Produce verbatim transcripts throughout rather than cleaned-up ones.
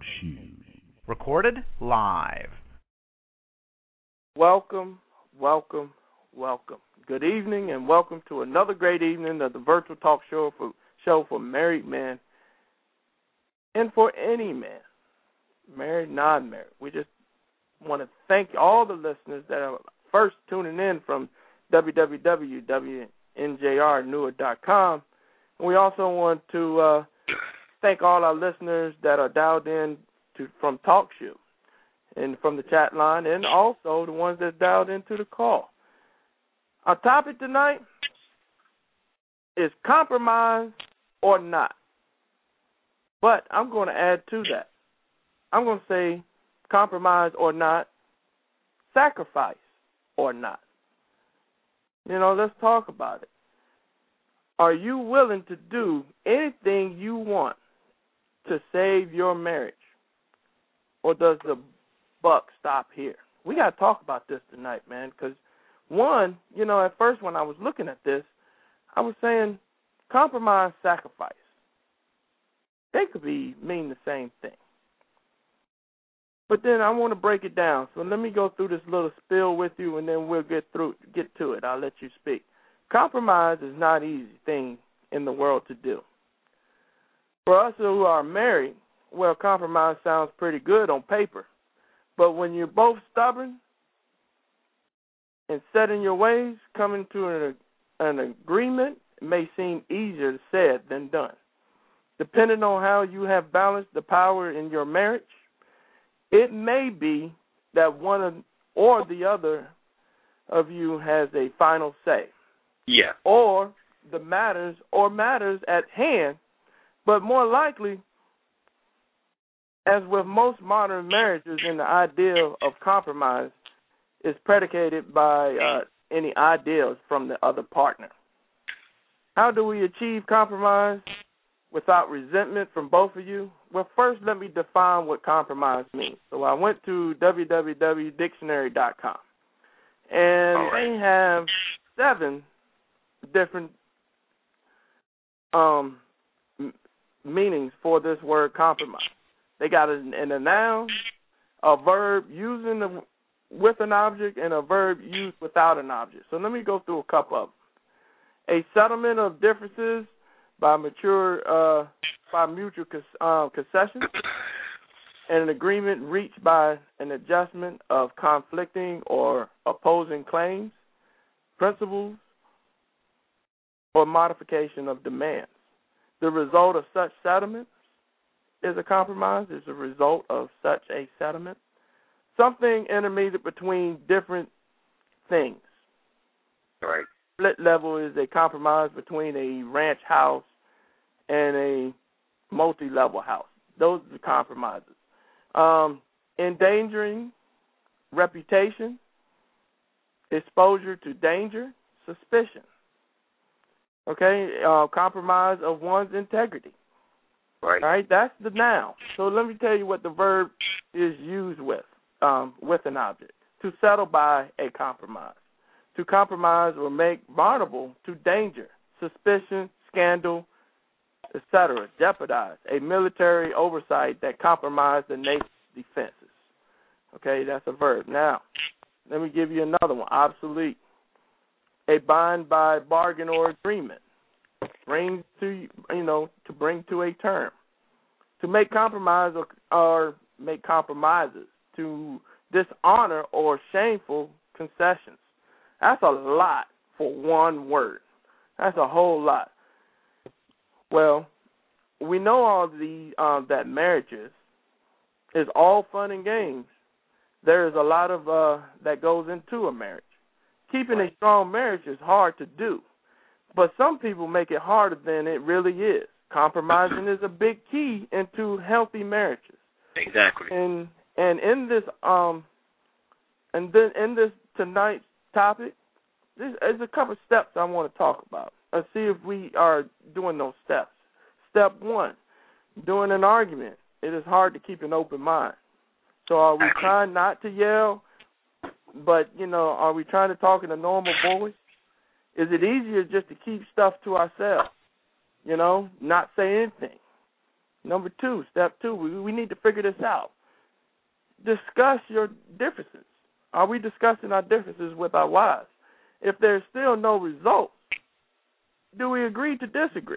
Shoe. Recorded live. Welcome, welcome, welcome. Good evening and welcome to another great evening of the virtual talk show for show for married men and for any man, married, non-married. We just want to thank all the listeners that are first tuning in from w w w dot n j r n e w a dot com. And we also want to uh, thank all our listeners that are dialed in to, from TalkShoe and from the chat line, and also the ones that dialed into the call. Our topic tonight is compromise or not. But I'm going to add to that. I'm going to say compromise or not, sacrifice or not. You know, let's talk about it. Are you willing to do anything you want to save your marriage? Or does the buck stop here? We got to talk about this tonight, man, because, one, you know, at first when I was looking at this, I was saying compromise, sacrifice. They could be mean the same thing. But then I want to break it down. So let me go through this little spiel with you, and then we'll get through get to it. I'll let you speak. Compromise is not an easy thing in the world to do. For us who are married, well, compromise sounds pretty good on paper. But when you're both stubborn and set in your ways, coming to an, an agreement may seem easier said than done. Depending on how you have balanced the power in your marriage, it may be that one of, or the other of you has a final say. Yeah. Or the matters or matters at hand, but more likely, as with most modern marriages, in the ideal of compromise is predicated by uh, any ideals from the other partner. How do we achieve compromise without resentment from both of you? Well, first, let me define what compromise means. So I went to w w w dot dictionary dot com, and right. They have seven different um, m- meanings for this word compromise. They got it in a noun, a verb using the, with an object, and a verb used without an object. So let me go through a couple of them. A settlement of differences by mature uh, by mutual uh, concession, and an agreement reached by an adjustment of conflicting or opposing claims, principles, or modification of demands. The result of such settlements is a compromise, is a result of such a settlement. Something intermediate between different things. Right. Split level is a compromise between a ranch house and a multi-level house. Those are the compromises. Um, endangering reputation, exposure to danger, suspicion. Okay, uh, compromise of one's integrity. Right. All right, that's the noun. So let me tell you what the verb is used with, um, with an object. To settle by a compromise. To compromise or make vulnerable to danger, suspicion, scandal, et cetera. Jeopardize. A military oversight that compromised the nation's defenses. Okay, that's a verb. Now, let me give you another one. Obsolete. A bind by bargain or agreement. Bring to, you know, to bring to a term. To make compromise or, or make compromises. To dishonor or shameful concessions. That's a lot for one word. That's a whole lot. Well, we know all the uh, that marriages is all fun and games. There is a lot of uh, that goes into a marriage. Keeping a strong marriage is hard to do, but some people make it harder than it really is. Compromising is a big key into healthy marriages. Exactly. And and in this um and then in this tonight's topic, there's, there's a couple steps I want to talk about. Let's see if we are doing those steps. Step one, during an argument, it is hard to keep an open mind. So are we trying not to yell, but, you know, are we trying to talk in a normal voice? Is it easier just to keep stuff to ourselves, you know, not say anything? Number two, step two, we, we need to figure this out. Discuss your differences. Are we discussing our differences with our wives? If there's still no results, do we agree to disagree?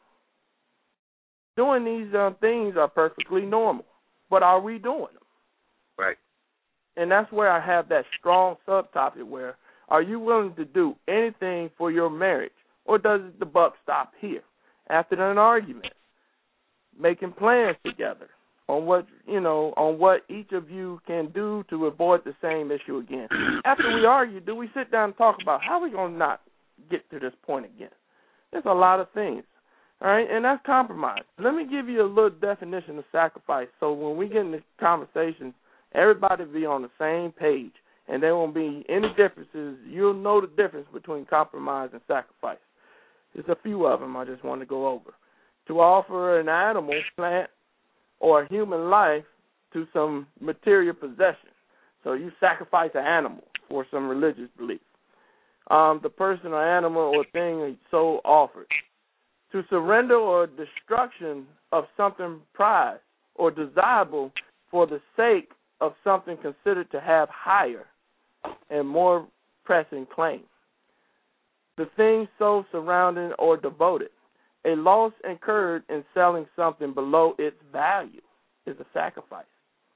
Doing these uh, things are perfectly normal, but are we doing them? Right. And that's where I have that strong subtopic where, are you willing to do anything for your marriage, or does the buck stop here? After an argument, making plans together on what, you know, on what each of you can do to avoid the same issue again. After we argue, do we sit down and talk about how we going to not get to this point again? There's a lot of things, all right, and that's compromise. Let me give you a little definition of sacrifice so when we get into conversations, everybody will be on the same page and there won't be any differences. You'll know the difference between compromise and sacrifice. There's a few of them I just want to go over. To offer an animal, plant, or a human life to some material possession. So you sacrifice an animal for some religious belief. Um, the person or animal or thing is so offered. To surrender or destruction of something prized or desirable for the sake of something considered to have higher and more pressing claim. The thing so surrounding or devoted. A loss incurred in selling something below its value is a sacrifice.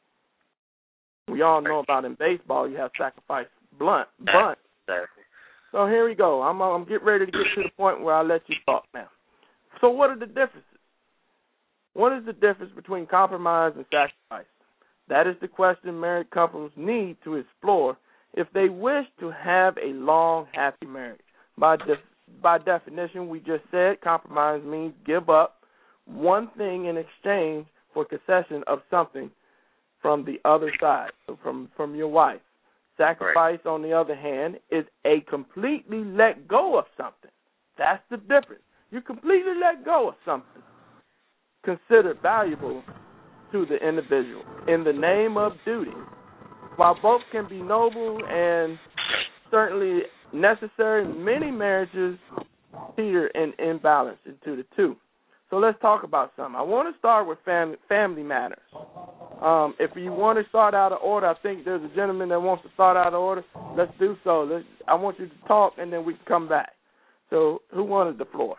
We all know about in baseball you have sacrifice blunt, bunt. So here we go. I'm, I'm getting ready to get to the point where I'll let you talk now. So what are the differences? What is the difference between compromise and sacrifice? That is the question married couples need to explore if they wish to have a long, happy marriage. By def- by definition, we just said compromise means give up one thing in exchange for concession of something from the other side, so from, from your wife. Sacrifice, right, on the other hand, is a completely let go of something. That's the difference. You completely let go of something considered valuable to the individual in the name of duty. While both can be noble and certainly necessary, many marriages teeter in imbalance into the two. So let's talk about something. I want to start with family, family matters. Um, if you want to start out of order, I think there's a gentleman that wants to start out of order. Let's do so. Let's, I want you to talk, and then we can come back. So who wanted the floor?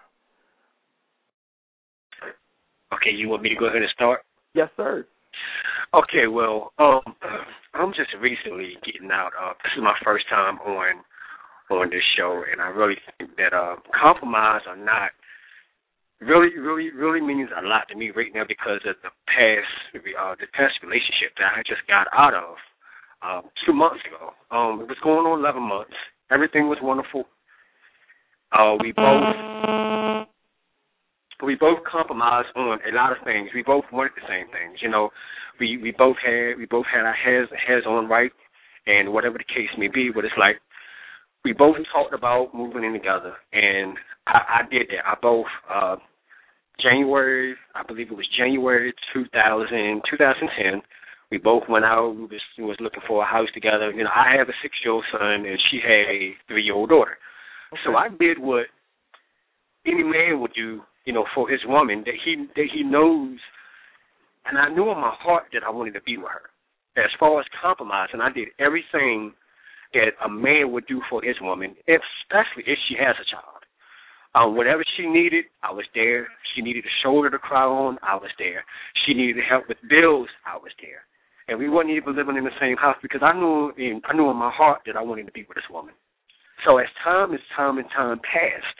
Okay, you want me to go ahead and start? Yes, sir. Okay, well, um, I'm just recently getting out. Uh, this is my first time on on this show, and I really think that uh, compromise or not really, really, really means a lot to me right now because of the past, uh, the past relationship that I just got out of uh, two months ago. Um, it was going on eleven months. Everything was wonderful. Uh, we both we both compromised on a lot of things. We both wanted the same things. You know, we, we both had we both had our heads heads on right, and whatever the case may be. But it's like we both talked about moving in together, and I, I did that. I both uh, January, I believe it was January two thousand, twenty ten. We both went out. We was, we was looking for a house together. You know, I have a six-year-old son, and she had a three-year-old daughter. Okay. So I did what any man would do, you know, for his woman that he that he knows, and I knew in my heart that I wanted to be with her. As far as compromise, and I did everything that a man would do for his woman, especially if she has a child. Um, whatever she needed, I was there. She needed a shoulder to cry on, I was there. She needed help with bills, I was there. And we weren't even living in the same house because I knew in I knew in my heart that I wanted to be with this woman. So as time as time and time passed,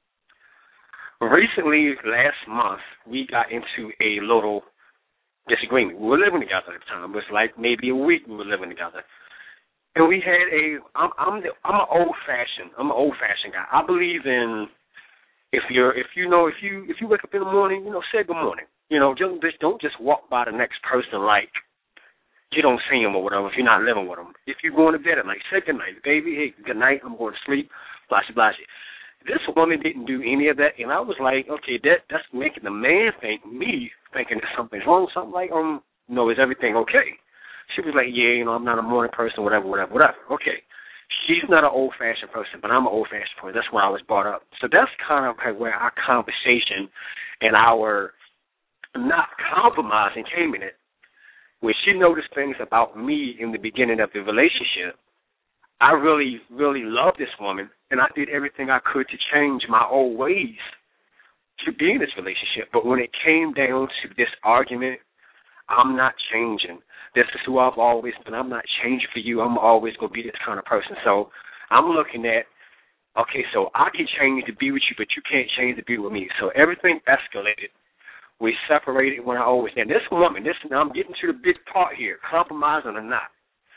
recently, last month, we got into a little disagreement. We were living together at the time. It was like maybe a week we were living together. And we had a, I'm, I'm, the, I'm an old-fashioned, I'm an old-fashioned guy. I believe in, if you're, if you know, if you, if you wake up in the morning, you know, say good morning. You know, don't just, don't just walk by the next person like you don't see him or whatever if you're not living with him. If you're going to bed at night, say good night, baby. Hey, good night. I'm going to sleep. Blah, blah, blah. This woman didn't do any of that, and I was like, okay, that that's making the man think, me thinking that something's wrong. Something like, um, no, is everything okay? She was like, yeah, you know, I'm not a morning person, whatever, whatever, whatever. Okay. She's not an old-fashioned person, but I'm an old-fashioned person. That's where I was brought up. So that's kind of where our conversation and our not compromising came in it. When she noticed things about me in the beginning of the relationship, I really, really loved this woman, and I did everything I could to change my old ways to be in this relationship. But when it came down to this argument, I'm not changing. This is who I've always been. I'm not changing for you. I'm always going to be this kind of person. So I'm looking at, okay, so I can change to be with you, but you can't change to be with me. So everything escalated. We separated when I always did. This woman, this now I'm getting to the big part here, compromising or not.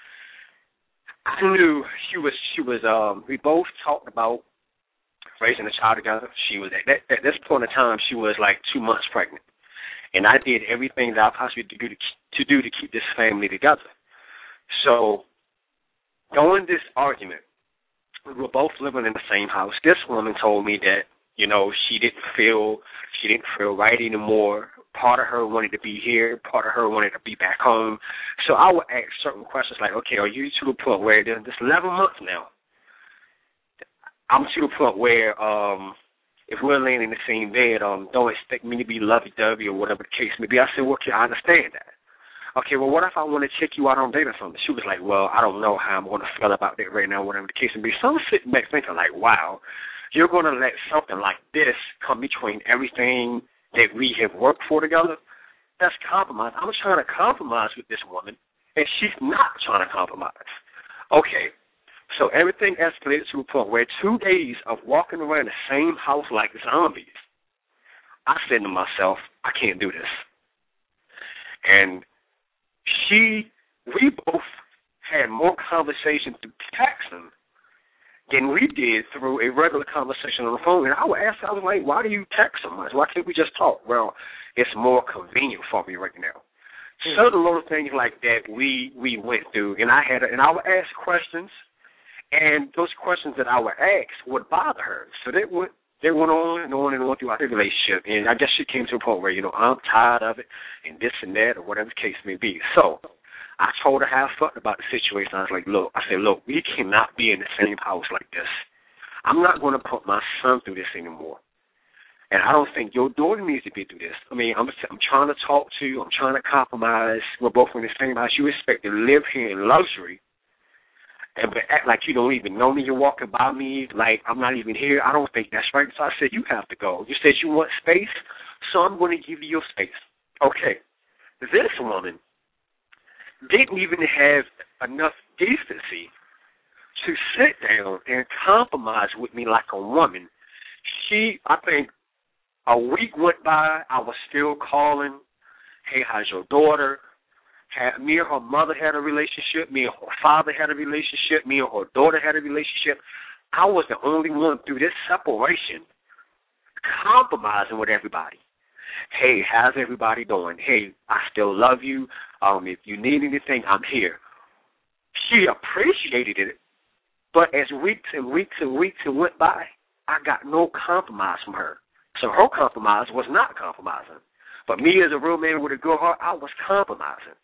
I knew she was, she was, um, we both talked about raising a child together. She was, at, that, at this point in time, she was like two months pregnant. And I did everything that I possibly could do to, to do to keep this family together. So during this argument, we were both living in the same house. This woman told me that, you know, she didn't feel she didn't feel right anymore. Part of her wanted to be here. Part of her wanted to be back home. So I would ask certain questions like, okay, are you to the point where this eleven months now? I'm to the point where um, if we're laying in the same bed, um, don't expect me to be lovey-dovey or whatever the case may be. I said, well, okay, I understand that. Okay, well, what if I want to check you out on date or something? She was like, well, I don't know how I'm going to feel about that right now, whatever the case may be. So I'm sitting back thinking like, wow, you're going to let something like this come between everything that we have worked for together? That's compromise. I'm trying to compromise with this woman, and she's not trying to compromise. Okay, so everything escalated to a point where two days of walking around the same house like zombies, I said to myself, I can't do this. And she, we both had more conversation through texting than we did through a regular conversation on the phone. And I would ask her, I was like, why do you text so much? Why can't we just talk? Well, it's more convenient for me right now. Mm-hmm. Certain little things like that we we went through, and I had, a, and I would ask questions, and those questions that I would ask would bother her. So they went, they went on and on and on throughout the relationship, and I guess she came to a point where, you know, I'm tired of it, and this and that, or whatever the case may be. So I told her how I felt about the situation. I was like, look, I said, look, we cannot be in the same house like this. I'm not going to put my son through this anymore. And I don't think your daughter needs to be through this. I mean, I'm I'm trying to talk to you. I'm trying to compromise. We're both in the same house. You expect to live here in luxury and but act like you don't even know me. You're walking by me like I'm not even here. I don't think that's right. So I said, you have to go. You said you want space, so I'm going to give you your space. Okay. This woman didn't even have enough decency to sit down and compromise with me like a woman. She, I think, a week went by, I was still calling, hey, how's your daughter? Had, me and her mother had a relationship. Me and her father had a relationship. Me and her daughter had a relationship. I was the only one through this separation compromising with everybody. Hey, how's everybody doing? Hey, I still love you. Um, if you need anything, I'm here. She appreciated it, but as weeks and weeks and weeks went by, I got no compromise from her. So her compromise was not compromising. But me as a real man with a good heart, I was compromising.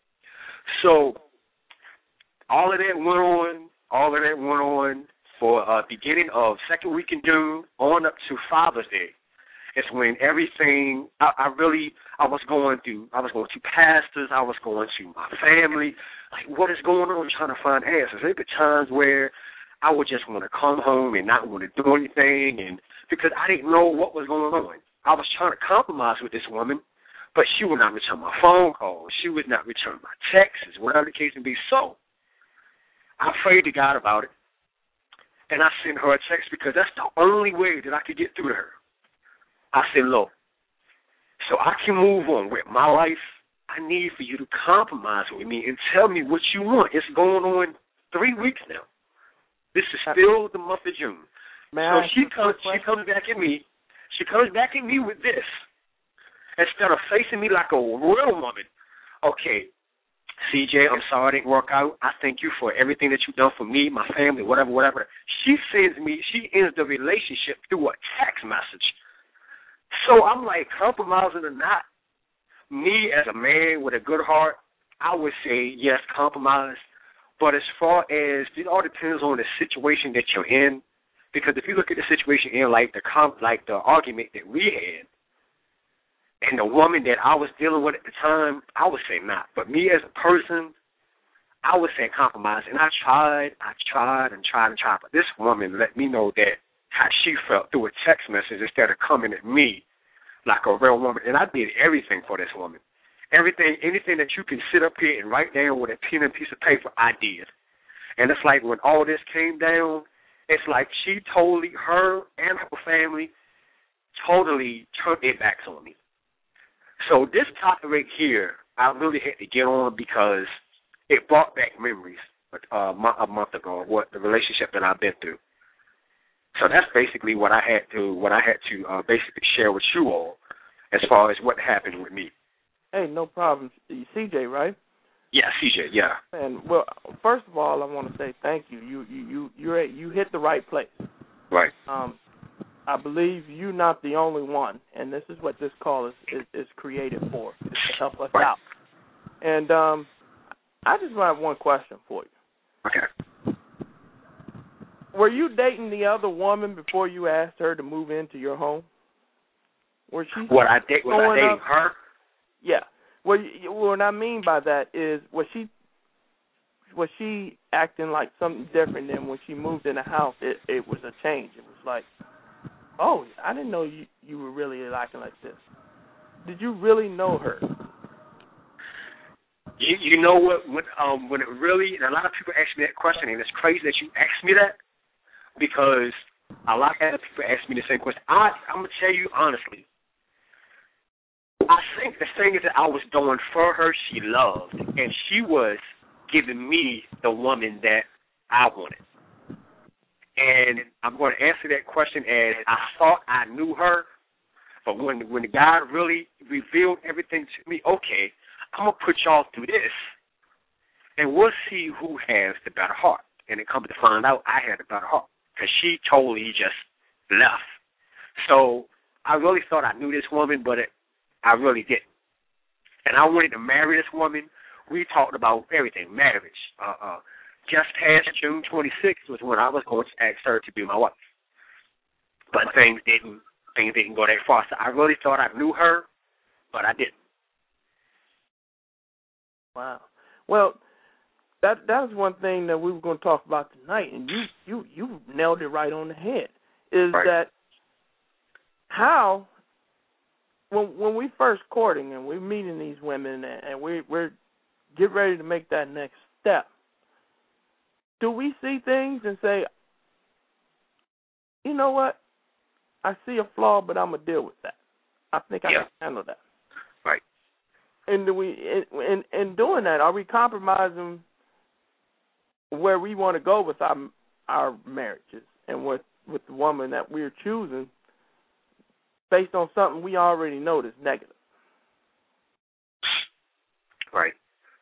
So all of that went on, all of that went on for uh, beginning of second week in June on up to Father's Day. It's when everything, I, I really, I was going through, I was going to pastors, I was going to my family, like what is going on, trying to find answers. There were times where I would just want to come home and not want to do anything, and because I didn't know what was going on. I was trying to compromise with this woman, but she would not return my phone calls. She would not return my texts, whatever the case may be. So I prayed to God about it, and I sent her a text because that's the only way that I could get through to her. I said, look, so I can move on with my life, I need for you to compromise with me and tell me what you want. It's going on three weeks now. This is still the month of June. May so I she comes, she comes back at me. She comes back at me with this. Instead of facing me like a real woman, okay, C J, I'm sorry it didn't work out. I thank you for everything that you've done for me, my family, whatever, whatever. She sends me, she ends the relationship through a text message. So I'm like, compromising or not, me as a man with a good heart, I would say, yes, compromise. But as far as, it all depends on the situation that you're in. Because if you look at the situation in like the comp, like the argument that we had, And the woman that I was dealing with at the time, I would say not. But me as a person, I would say compromise. And I tried, I tried and tried and tried. But this woman let me know that how she felt through a text message instead of coming at me like a real woman. And I did everything for this woman. Everything, anything that you can sit up here and write down with a pen and piece of paper, I did. And it's like when all this came down, it's like she totally, her and her family, totally turned their backs on me. So this topic right here, I really had to get on because it brought back memories uh, a month ago of what the relationship that I've been through. So that's basically what I had to what I had to uh, basically share with you all as far as what happened with me. Hey, no problem. C J, right? Yeah, C J. Yeah. And well, first of all, I want to say thank you. You you you you're at, you hit the right place. Right. Um, I believe you're not the only one, and this is what this call is is, is created for, is to help us right. out. And um, I just have one question for you. Okay. Were you dating the other woman before you asked her to move into your home? Was she? What I date was I dating up? her? Yeah. What, what I mean by that is, was she was she acting like something different than when she moved in the house? It it was a change. It was like, oh, I didn't know you you were really acting like this. Did you really know her? You you know what? When, um, when it really, and a lot of people ask me that question, and it's crazy that you asked me that because a lot of people ask me the same question. I I'm gonna tell you honestly. I think the thing is that I was doing for her she loved, and she was giving me the woman that I wanted. And I'm going to answer that question as I thought I knew her, but when when God really revealed everything to me, okay, I'm going to put y'all through this, and we'll see who has the better heart. And it comes to find out I had the better heart because she totally just left. So I really thought I knew this woman, but it, I really didn't. And I wanted to marry this woman. We talked about everything, marriage. Uh, uh, just past June twenty-sixth was when I was going to ask her to be my wife. But things didn't things didn't go that far. So I really thought I knew her, but I didn't. Wow. Well, that that was one thing that we were going to talk about tonight, and you you, you nailed it right on the head, is right. that how when when we first courting and we're meeting these women and, and we we're get ready to make that next step, do we see things and say, you know what, I see a flaw, but I'm gonna deal with that. I think I yeah. can handle that. Right. And do we in in doing that, are we compromising where we want to go with our our marriages and with with the woman that we're choosing based on something we already know is negative? Right.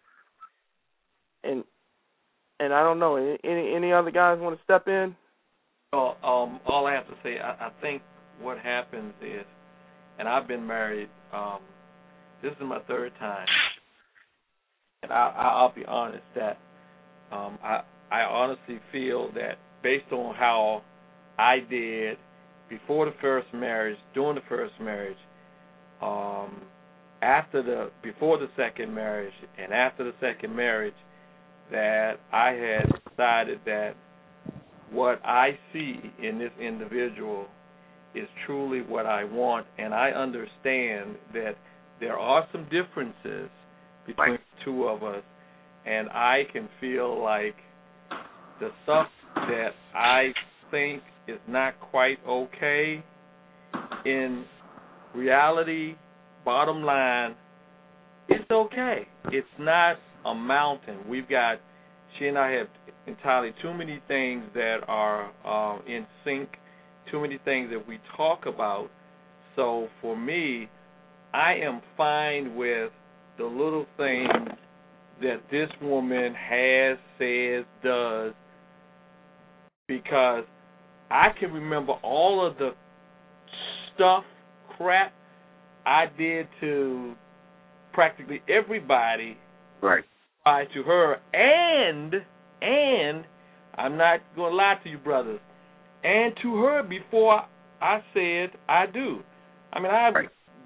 And and I don't know, any any other guys want to step in? Well, um, all I have to say, I, I think what happens is, and I've been married, um, this is my third time, and I, I'll be honest that um, I I honestly feel that based on how I did before the first marriage, during the first marriage, um, after the before the second marriage, and after the second marriage, that I had decided that what I see in this individual is truly what I want, and I understand that there are some differences between right. the two of us, and I can feel like the stuff that I think is not quite okay, in reality, bottom line, it's okay. It's not a mountain. We've got, she and I have entirely too many things that are uh, in sync, too many things that we talk about. So for me, I am fine with the little things that this woman has, says, does, because I can remember all of the stuff, crap I did to practically everybody, right, prior to her, and and I'm not going to lie to you, brothers, and to her before I said I do. I mean, I right.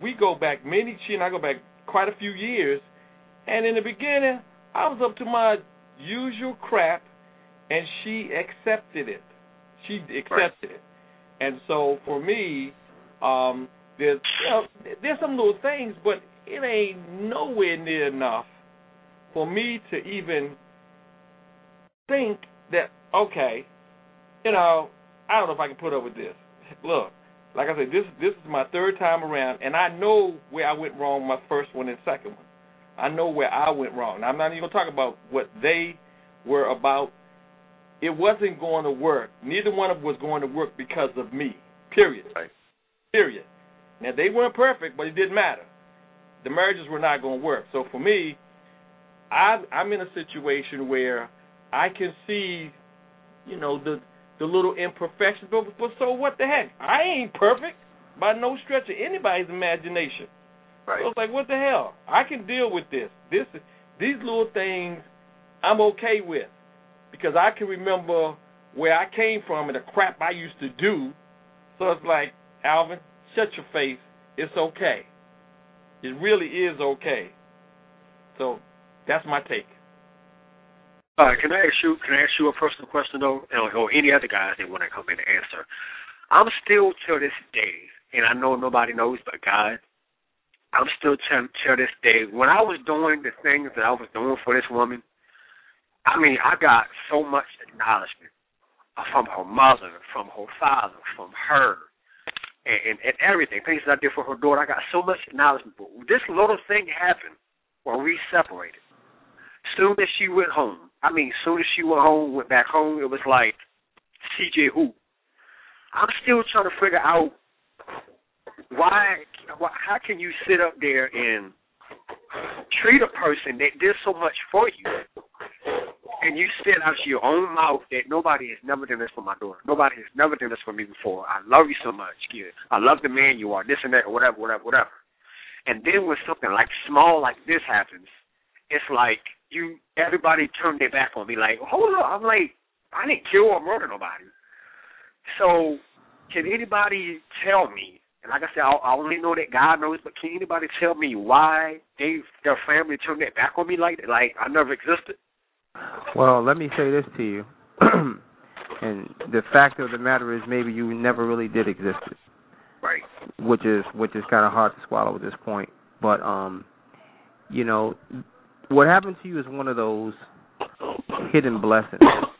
we go back many, she and I go back quite a few years, and in the beginning, I was up to my usual crap, and she accepted it. She accepted it. And so for me, um, there's, you know, there's some little things, but it ain't nowhere near enough for me to even think that, okay, you know, I don't know if I can put up with this. Look, like I said, this this is my third time around, and I know where I went wrong my first one and second one. I know where I went wrong. Now, I'm not even going to talk about what they were about. It wasn't going to work. Neither one of them was going to work because of me, period. Right. Period. Now, they weren't perfect, but it didn't matter. The marriages were not going to work. So for me, I, I'm in a situation where I can see, you know, the the little imperfections, but, but so what the heck? I ain't perfect by no stretch of anybody's imagination. Right. So it's like, what the hell? I can deal with this. This, these little things I'm okay with because I can remember where I came from and the crap I used to do. So it's like, Alvin, shut your face. It's okay. It really is okay. So that's my take. Uh, can I ask you? Can I ask you a personal question though, or, or any other guys that want to come in and answer? I'm still till this day, and I know nobody knows but God. I'm still till, till this day. When I was doing the things that I was doing for this woman, I mean, I got so much acknowledgement from her mother, from her father, from her, and, and, and everything. Things that I did for her daughter, I got so much acknowledgement. But this little thing happened when we separated. Soon as she went home, I mean, soon as she went home, went back home, it was like, C J who? I'm still trying to figure out why, why, how can you sit up there and treat a person that did so much for you, and you said out of your own mouth that nobody has never done this for my daughter. Nobody has never done this for me before. I love you so much, kid. I love the man you are, this and that, or whatever, whatever, whatever. And then when something like small like this happens, it's like you, everybody turned their back on me. Like, hold up, I'm like, I didn't kill or murder nobody. So can anybody tell me? And like I said, I, I only know that God knows, but can anybody tell me why they, their family turned their back on me like that? Like I never existed? Well, let me say this to you. And the fact of the matter is maybe you never really did exist. Right. Which is which is kind of hard to swallow at this point. But, um, you know, what happened to you is one of those hidden blessings.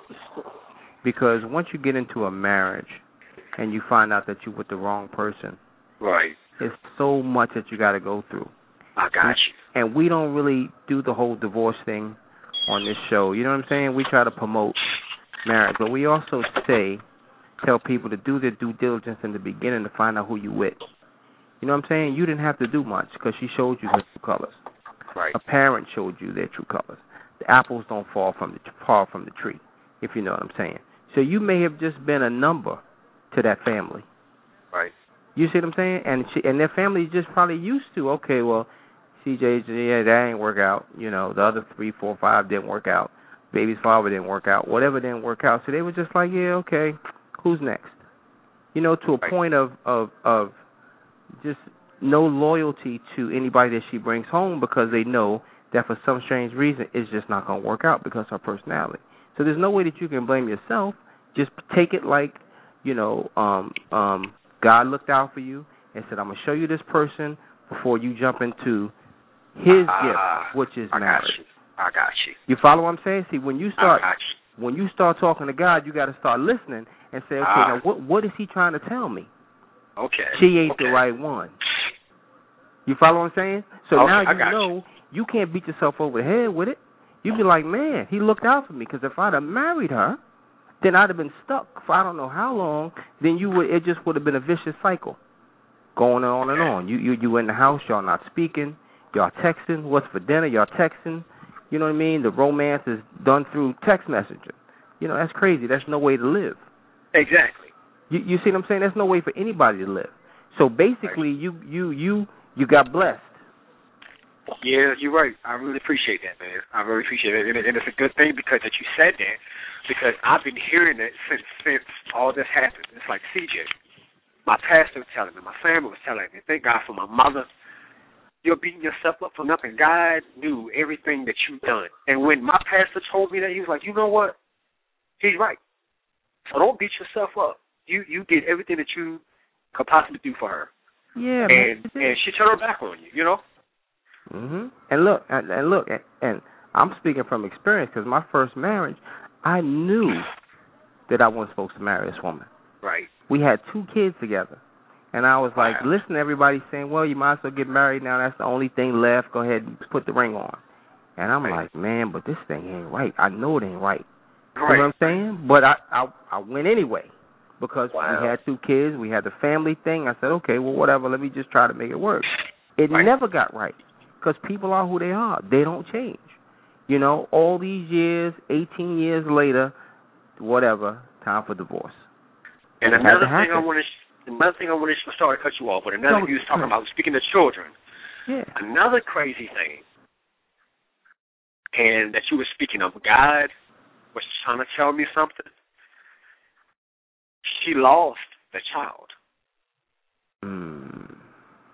Because once you get into a marriage and you find out that you're with the wrong person, right, there's so much that you got to go through. I got you. And we don't really do the whole divorce thing on this show. You know what I'm saying? We try to promote marriage, but we also say, tell people to do their due diligence in the beginning to find out who you with. You know what I'm saying? You didn't have to do much because she showed you her true colors. Right. A parent showed you their true colors. The apples don't fall from the fall from the tree, if you know what I'm saying. So you may have just been a number to that family. Right. You see what I'm saying? And she, and their family just probably used to, okay, well, C J, yeah, that ain't work out. You know, the other three, four, five didn't work out. Baby's father didn't work out. Whatever didn't work out. So they were just like, yeah, okay, who's next? You know, to a right. point of, of, of just no loyalty to anybody that she brings home because they know that for some strange reason it's just not going to work out because of her personality. So there's no way that you can blame yourself. Just take it like, you know, um, um, God looked out for you and said, I'm going to show you this person before you jump into his uh, gift, which is I marriage. Got you. I got you. You follow what I'm saying? See, when you start I got you. when you start talking to God, you got to start listening and say, okay, uh, now what what is he trying to tell me? Okay. She ain't okay. the right one. You follow what I'm saying? So okay, now you know you. you can't beat yourself over the head with it. You be like, man, he looked out for me because if I'd have married her, then I'd have been stuck for I don't know how long. Then you would it just would have been a vicious cycle going on and on. You you you in the house, y'all not speaking, y'all texting. What's for dinner? Y'all texting. You know what I mean? The romance is done through text messaging. You know, that's crazy. That's no way to live. Exactly. You you see what I'm saying? That's no way for anybody to live. So basically, right. you you you you got blessed. Yeah, you're right. I really appreciate that, man. I really appreciate it, and, and it's a good thing because that you said that, because I've been hearing it since since all this happened. It's like, C J, my pastor was telling me, my family was telling me, thank God for my mother. You're beating yourself up for nothing. God knew everything that you've done. And when my pastor told me that, he was like, you know what? He's right. So don't beat yourself up. You you did everything that you could possibly do for her. Yeah, and man. and she turned her back on you, you know? Mhm. And look, and, and look, and, and I'm speaking from experience because my first marriage, I knew that I wasn't supposed to marry this woman. Right. We had two kids together. And I was like, Wow. listen to everybody saying, well, you might as well get married now. That's the only thing left. Go ahead and put the ring on. And I'm right. like, man, but this thing ain't right. I know it ain't right. Right. You know what I'm saying? But I, I, I went anyway because wow. we had two kids. We had the family thing. I said, okay, well, whatever. Let me just try to make it work. It right. never got right because people are who they are. They don't change. You know, all these years, eighteen years later, whatever, time for divorce. And it another thing I want to Another thing I want to start to cut you off with, another thing you was talking about, speaking of children. Yeah. Another crazy thing, and that you were speaking of, God was trying to tell me something. She lost the child. Mm.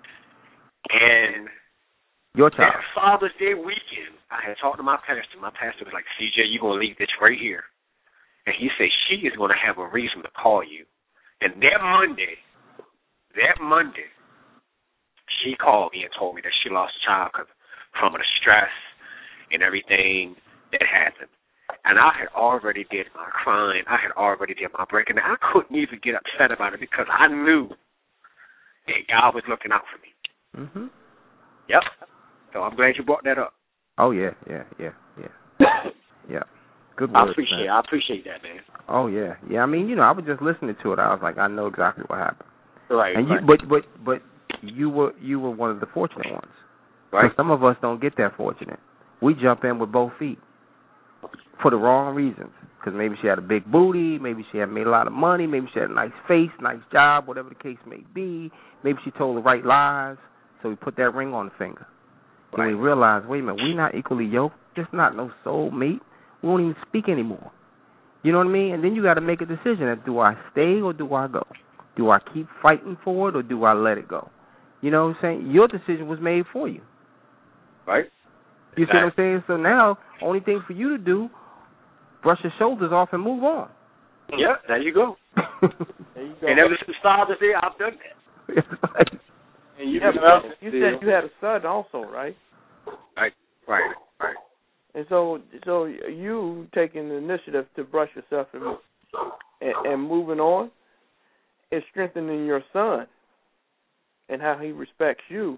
And your child. that Father's Day weekend, I had talked to my pastor. My pastor was like, C J, you're going to leave this right here. And he said, she is going to have a reason to call you. And that Monday, that Monday, she called me and told me that she lost a child from the stress and everything that happened. And I had already did my crying. I had already did my breaking. And I couldn't even get upset about it because I knew that God was looking out for me. Mm-hmm. Yep. So I'm glad you brought that up. Oh, yeah, yeah, yeah, yeah. yeah. Good words, I appreciate man. I appreciate that, man. Oh, yeah. Yeah, I mean, you know, I was just listening to it. I was like, I know exactly what happened. Right. And you, right. but but but you were you were one of the fortunate ones. Right. Some of us don't get that fortunate. We jump in with both feet for the wrong reasons. Because maybe she had a big booty, maybe she had made a lot of money, maybe she had a nice face, nice job, whatever the case may be. Maybe she told the right lies, so we put that ring on the finger. Right. And we realize, wait a minute, we're not equally yoked. There's not no soul mate. We won't even speak anymore. You know what I mean? And then you got to make a decision. Do I stay or do I go? Do I keep fighting for it or do I let it go? You know what I'm saying? Your decision was made for you. Right. You exactly. see what I'm saying? So now, only thing for you to do, brush your shoulders off and move on. Yeah, there you go. There you go. And ever since Father's Day, I've done that. And you, yeah, you said you had a son also, right? Right, right, right. And so, so you taking the initiative to brush yourself and and, and moving on is strengthening your son and how he respects you,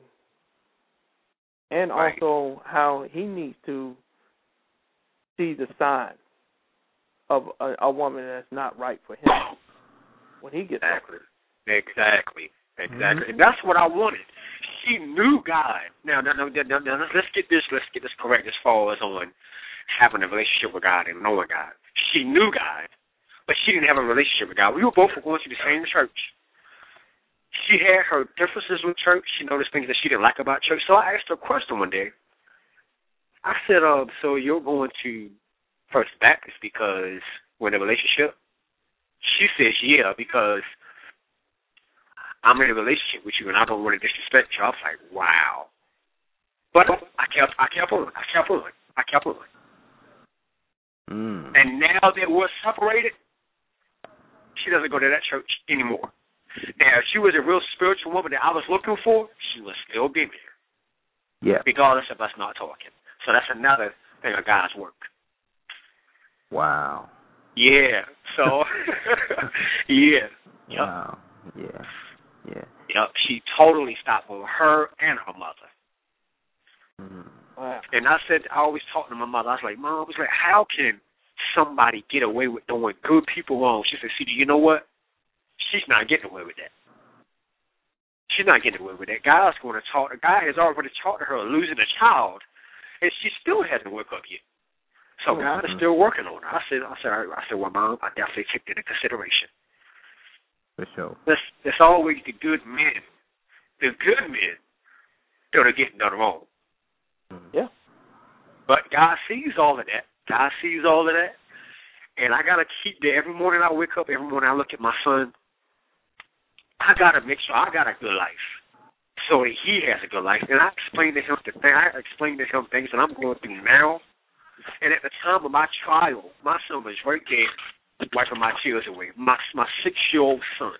and right. also how he needs to see the sign of a, a woman that's not right for him when he gets exactly, older. exactly, exactly. Mm-hmm. And that's what I wanted. She knew God. Now, now, now, now, now, let's get this, let's get this correct as far as on having a relationship with God and knowing God. She knew God, but she didn't have a relationship with God. We were both going to the same church. She had her differences with church. She noticed things that she didn't like about church. So I asked her a question one day. I said, uh, so you're going to First Baptist because we're in a relationship? She says, yeah, because I'm in a relationship with you and I don't want to disrespect you. I was like, wow. But I kept I kept on. I kept on. I kept on. Mm. And now that we're separated, she doesn't go to that church anymore. Now, if she was a real spiritual woman that I was looking for, she would still be there. Yeah. Regardless of us not talking. So that's another thing of God's work. Wow. Yeah. So, yeah. Yep. Wow. Yeah. Yeah. Yep. She totally stopped with her and her mother. Mm. Wow. And I said, I always talked to my mother. I was like, Mom, I was like, how can somebody get away with doing good people wrong? She said, see, you know what? She's not getting away with that. She's not getting away with that. God's going to talk. God has already talked to her losing a child, and she still hasn't woke up yet. So Mm-hmm. God is still working on her. I said, I said, I said, well, Mom, I definitely take that into consideration. For sure. There's, there's always the good men, the good men that are getting done wrong. Mm-hmm. Yeah. But God sees all of that. God sees all of that. And I got to keep that. Every morning I wake up, every morning I look at my son. I got to make sure I got a good life so that he has a good life. And I explained to him the thing, I explained to him things that I'm going through now. And at the time of my trial, my son was right there wiping my tears away, my my six-year-old son.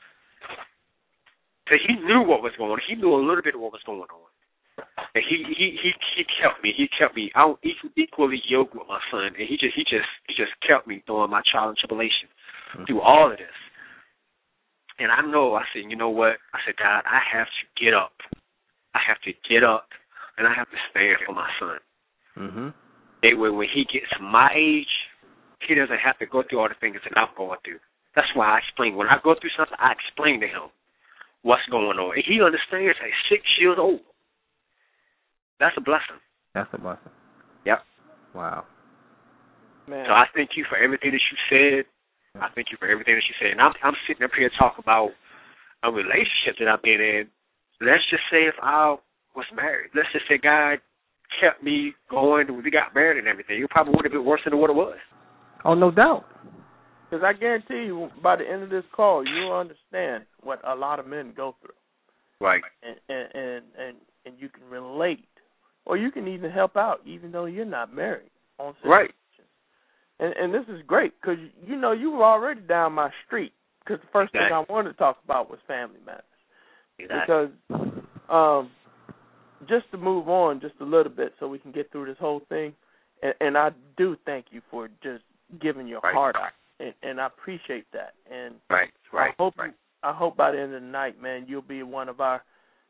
So he knew what was going on. He knew a little bit of what was going on. And he he he, he kept me. He kept me out equally yoked with my son. And he just he just he just kept me during my trial and tribulation mm-hmm. through all of this. And I know, I said, you know what? I said, God, I have to get up. I have to get up, and I have to stand for my son. Mm-hmm. That way, when he gets my age, he doesn't have to go through all the things that I'm going through. That's why I explain. When I go through something, I explain to him what's going on. And he understands at six years old. That's a blessing. That's a blessing. Yep. Wow. Man. So I thank you for everything that you said. I thank you for everything that you said. And I'm, I'm sitting up here talking about a relationship that I've been in. Let's just say if I was married. Let's just say God kept me going when we got married and everything. It probably would have been worse than what it was. Oh, no doubt. Because I guarantee you, by the end of this call, you'll understand what a lot of men go through. Right. And and, and, and, and you can relate. Or you can even help out, even though you're not married. On right. And, and this is great because, you know, you were already down my street because the first exactly. thing I wanted to talk about was family matters. Exactly. Because um, just to move on just a little bit so we can get through this whole thing, and, and I do thank you for just giving your right. heart out, and, and I appreciate that. And right, right, I hope, right. I hope by the end of the night, man, you'll be one of our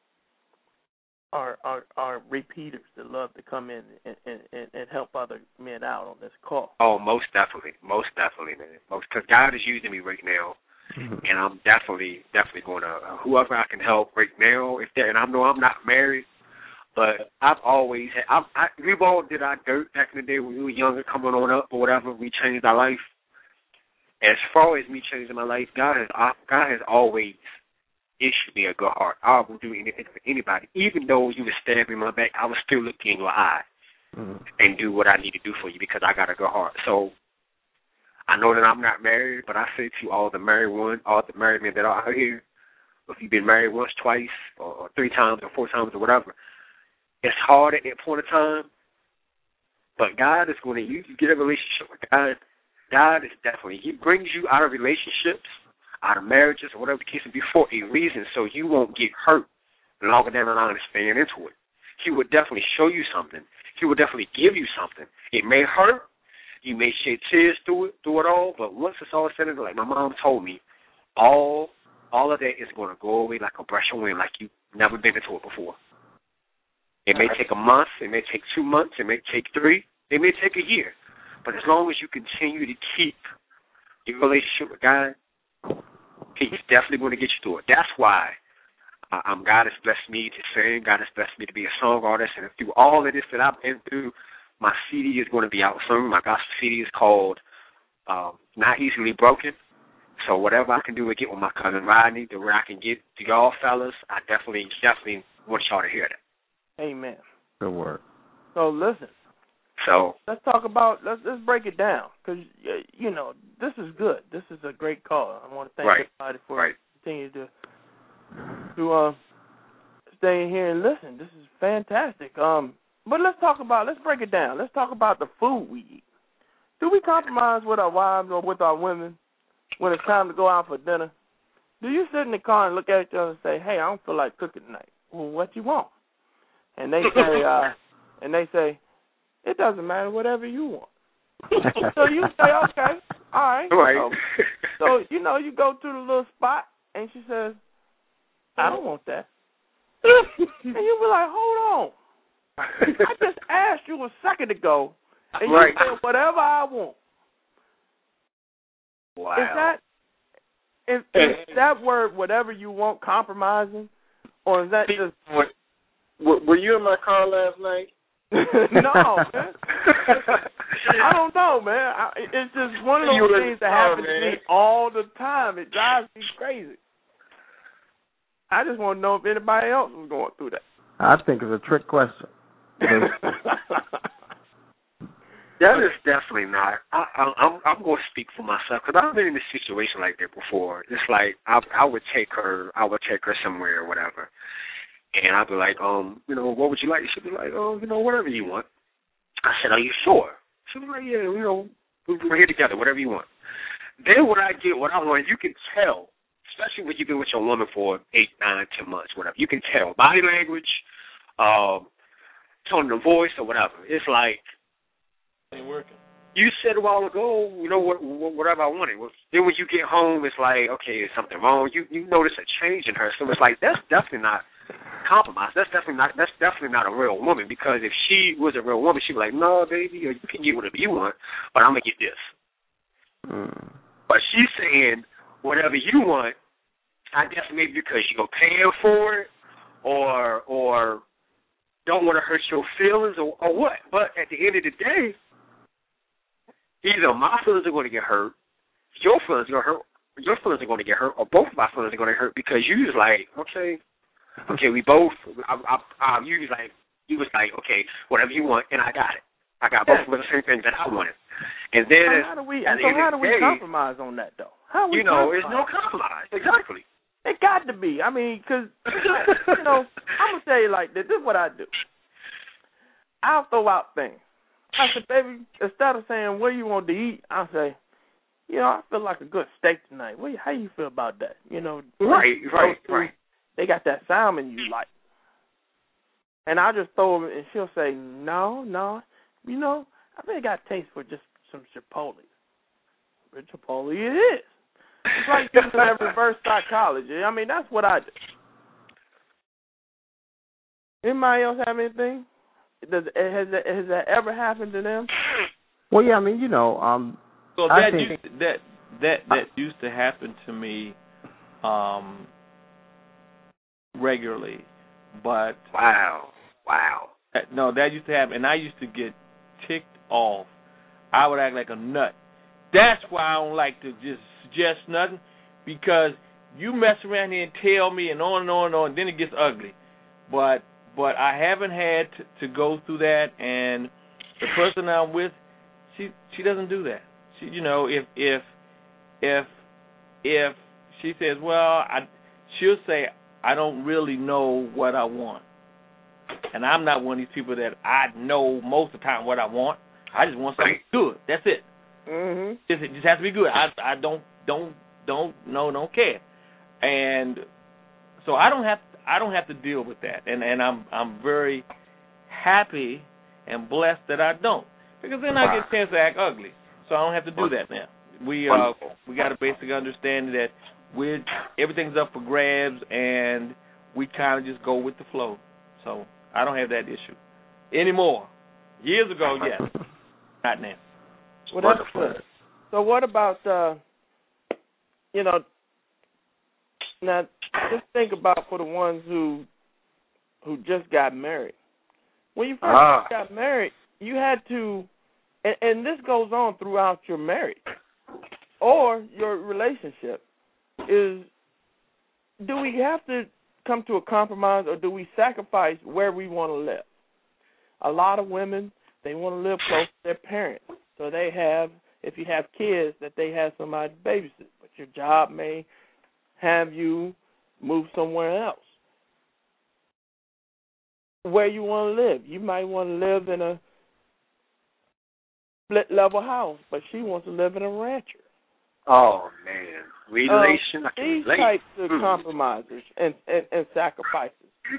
Our, our our repeaters that love to come in and, and, and help other men out on this call. Oh, most definitely, most definitely, man. Most because God is using me right now, mm-hmm. and I'm definitely, definitely going to uh, whoever I can help right now. If that, and I know I'm not married, but I've always had. I, I, we've all did our dirt back in the day when we were younger, coming on up or whatever. We changed our life. As far as me changing my life, God has God has always issued me a good heart. I will do anything for anybody. Even though you were stabbing my back, I will still look in your eye mm-hmm. and do what I need to do for you because I got a good heart. So I know that I'm not married, but I say to all the married ones, all the married men that are out here, if you've been married once, twice, or, or three times, or four times, or whatever, it's hard at that point of time. But God is going to, you get a relationship with God. God is definitely, He brings you out of relationships, out of marriages, or whatever the case may be, for a reason, so you won't get hurt longer down the line and staying into it. He would definitely show you something. He would definitely give you something. It may hurt. You may shed tears through it, through it all, but once it's all said and done, like my mom told me, all all of that is going to go away like a brush of wind, like you've never been into it before. It may take a month. It may take two months. It may take three. It may take a year. But as long as you continue to keep your relationship with God, He's definitely going to get you through it. That's why uh, um, God has blessed me to sing. God has blessed me to be a song artist. And through all of this that I've been through, my C D is going to be out soon. My gospel C D is called um, Not Easily Broken. So whatever I can do to get with my cousin Rodney, to where I can get to y'all fellas, I definitely, definitely want y'all to hear that. Amen. Good word. So listen. So let's talk about let's let's break it down because uh, you know this is good. This is a great call. I want to thank right. everybody for right. continuing to to uh, stay here and listen. This is fantastic. Um, but let's talk about let's break it down. Let's talk about the food we eat. Do we compromise with our wives or with our women when it's time to go out for dinner? Do you sit in the car and look at each other and say, "Hey, I don't feel like cooking tonight"? Well, what you want? And they say, uh, and they say. It doesn't matter, whatever you want. So you say, okay, all right. Right. So, so, you know, you go to the little spot, and she says, I don't want that. And you be like, hold on. I just asked you a second ago, and you right. said whatever I want. Wow. Is that, is, is that word, whatever you want, compromising? Or is that just... Were you in my car last night? No, man. I don't know, man. I, it's just one of those you things that happens to me all the time. It drives me crazy. I just want to know if anybody else was going through that. I think it's a trick question. That is definitely not. I, I, I'm I'm going to speak for myself because I've been in a situation like that before. It's like I I would take her, I would take her somewhere or whatever, and I'd be like, um, you know, what would you like? She'd be like, oh, you know, whatever you want. I said, are you sure? She'd be like, yeah, you know, we're here together, whatever you want. Then when I get what I want, you can tell, especially when you've been with your woman for eight, nine, ten months, whatever. You can tell body language, um, tone of the voice, or whatever. It's like. Ain't working. You said a while ago, you know, what, whatever I wanted. Then when you get home, it's like, okay, is something wrong? You you notice a change in her, so it's like that's definitely not compromise. That's definitely not that's definitely not a real woman. Because if she was a real woman, she'd be like, no, baby, you can get whatever you want, but I'm gonna get this. Mm. But she's saying whatever you want. I guess maybe because you're paying for it, or or don't want to hurt your feelings, or, or what. But at the end of the day. Either my feelings are going to get hurt, your feelings are going to hurt, your feelings are going to get hurt, or both of my feelings are going to hurt because you was like, okay, okay, we both. I, I, I, you was like, you was like, okay, whatever you want, and I got it. I got both of the same things that I wanted. And then, so how do we? So how do we day, compromise on that though? How we you know, there's no compromise. Exactly. It got to be. I mean, because you know, I'm gonna tell you like this. This is what I do. I'll throw out things. I said, baby, instead of saying, what do you want to eat, I'll say, you know, I feel like a good steak tonight. What, how you feel about that? You know, right, right, right. They got that salmon you like. And I'll just throw them, and she'll say, no, no, you know, I think I got taste for just some Chipotle. But Chipotle it is. It's like using that reverse psychology. I mean, that's what I do. Anybody else have anything? Does has that, has that ever happened to them? Well, yeah, I mean, you know, um, so I that think, used, that that that used to happen to me, um, regularly, but wow, wow, no, that used to happen, and I used to get ticked off. I would act like a nut. That's why I don't like to just suggest nothing, because you mess around here and tell me and on and on and on, and then it gets ugly. But But I haven't had to, to go through that, and the person I'm with, she she doesn't do that. She, you know, if if if if she says, well, I, she'll say, I don't really know what I want, and I'm not one of these people that I know most of the time what I want. I just want something good. That's it. Mm-hmm. It just has to be good. I I don't don't don't no don't care, and so I don't have. I don't have to deal with that, and, and I'm I'm very happy and blessed that I don't, because then I get a chance to act ugly, so I don't have to do that now. We uh we got to basically understand that we everything's up for grabs, and we kind of just go with the flow. So I don't have that issue anymore. Years ago, yes, not now. Well, that's good. So what about uh, you know, now? Just think about for the ones who who just got married. When you first ah. got married, you had to, and, and this goes on throughout your marriage or your relationship, is do we have to come to a compromise, or do we sacrifice where we want to live? A lot of women, they want to live close to their parents. So they have, if you have kids, that they have somebody to babysit. But your job may have you move somewhere else. Where you want to live. You might want to live in a split-level house, but she wants to live in a rancher. Oh, man. Relation. Uh, these types of mm. compromises and, and, and sacrifices.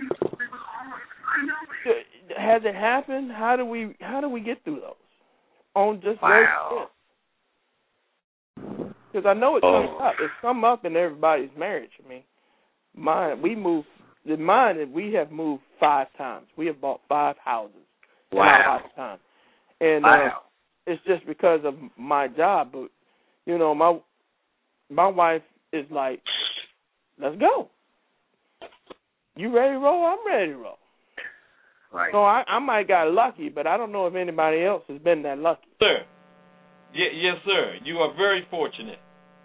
Has it happened? How do we how do we get through those? On just wow. Because I know it comes oh. up. It's come up in everybody's marriage. I mean, mine, we moved, in mine, we have moved five times. We have bought five houses wow. in our lifetime. And wow. uh, it's just because of my job. But, you know, my my wife is like, let's go. You ready to roll? I'm ready to roll. Right. So I, I might got lucky, but I don't know if anybody else has been that lucky. Sir. Y- yes, sir. You are very fortunate.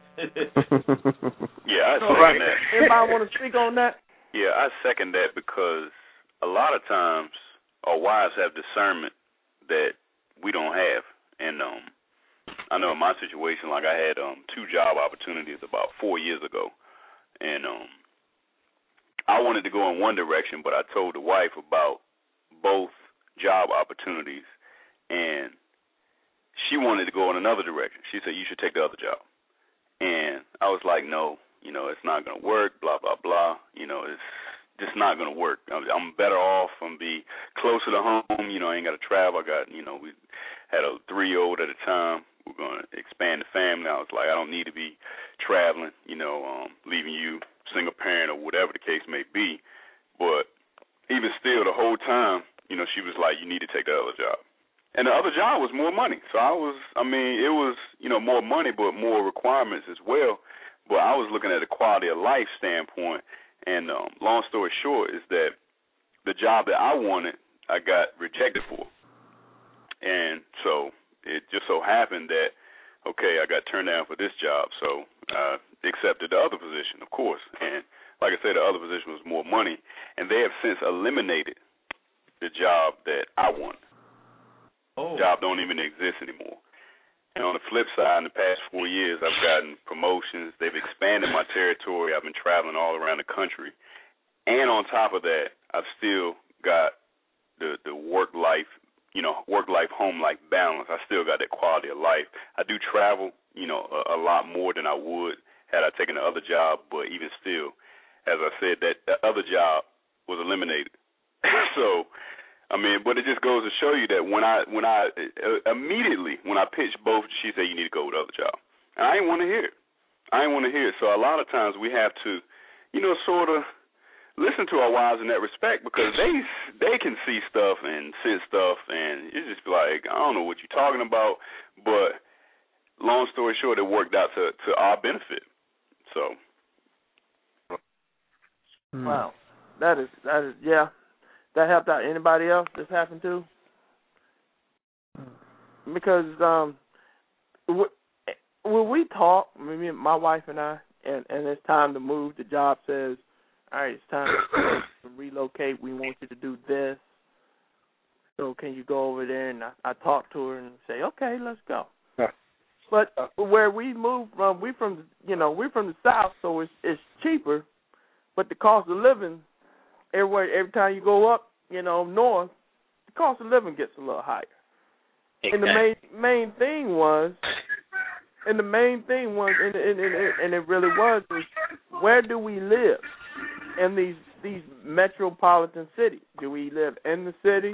Yeah, I second right. that. Anybody want to speak on that? Yeah, I second that, because a lot of times our wives have discernment that we don't have. And um, I know in my situation, like I had um two job opportunities about four years ago, and um, I wanted to go in one direction, but I told the wife about both job opportunities, and she wanted to go in another direction. She said, you should take the other job. And I was like, no, you know, it's not going to work, blah, blah, blah. You know, it's just not going to work. I'm, I'm better off and be closer to home. You know, I ain't got to travel. I got, you know, we had a three-year-old at a time. We're going to expand the family. I was like, I don't need to be traveling, you know, um, leaving you single parent or whatever the case may be. But even still, the whole time, you know, she was like, you need to take the other job. And the other job was more money. So I was, I mean, it was, you know, more money but more requirements as well. But I was looking at a quality of life standpoint. And um, long story short is that the job that I wanted, I got rejected for. And so it just so happened that, okay, I got turned down for this job. So I accepted the other position, of course. And like I said, the other position was more money. And they have since eliminated the job that I wanted. Oh. Job don't even exist anymore. And on the flip side, in the past four years, I've gotten promotions. They've expanded my territory. I've been traveling all around the country. And on top of that, I've still got the, the work-life, you know, work-life, home-life balance. I still got that quality of life. I do travel, you know, a, a lot more than I would had I taken the other job. But even still, as I said, that, that other job was eliminated. So, I mean, but it just goes to show you that when I, when I, uh, immediately when I pitched both, she said, you need to go with the other job. And I didn't want to hear it. I didn't want to hear it. So a lot of times we have to, you know, sort of listen to our wives in that respect because they they can see stuff and sense stuff, and it's just like, I don't know what you're talking about, but long story short, it worked out to, to our benefit. So. Wow. That is, that is, yeah. That helped out anybody else this happened to? Because um, when we talk, me, my wife and I, and, and it's time to move, the job says, all right, it's time to relocate. We want you to do this. So can you go over there? And I, I talk to her and say, okay, let's go. Huh. But where we moved from, we from, you know, we're from the South, so it's it's cheaper, but the cost of living, everywhere, every time you go up, you know, north, the cost of living gets a little higher. Exactly. And the main main thing was, and the main thing was, and, and, and, and it really was, is where do we live in these these metropolitan cities? Do we live in the city?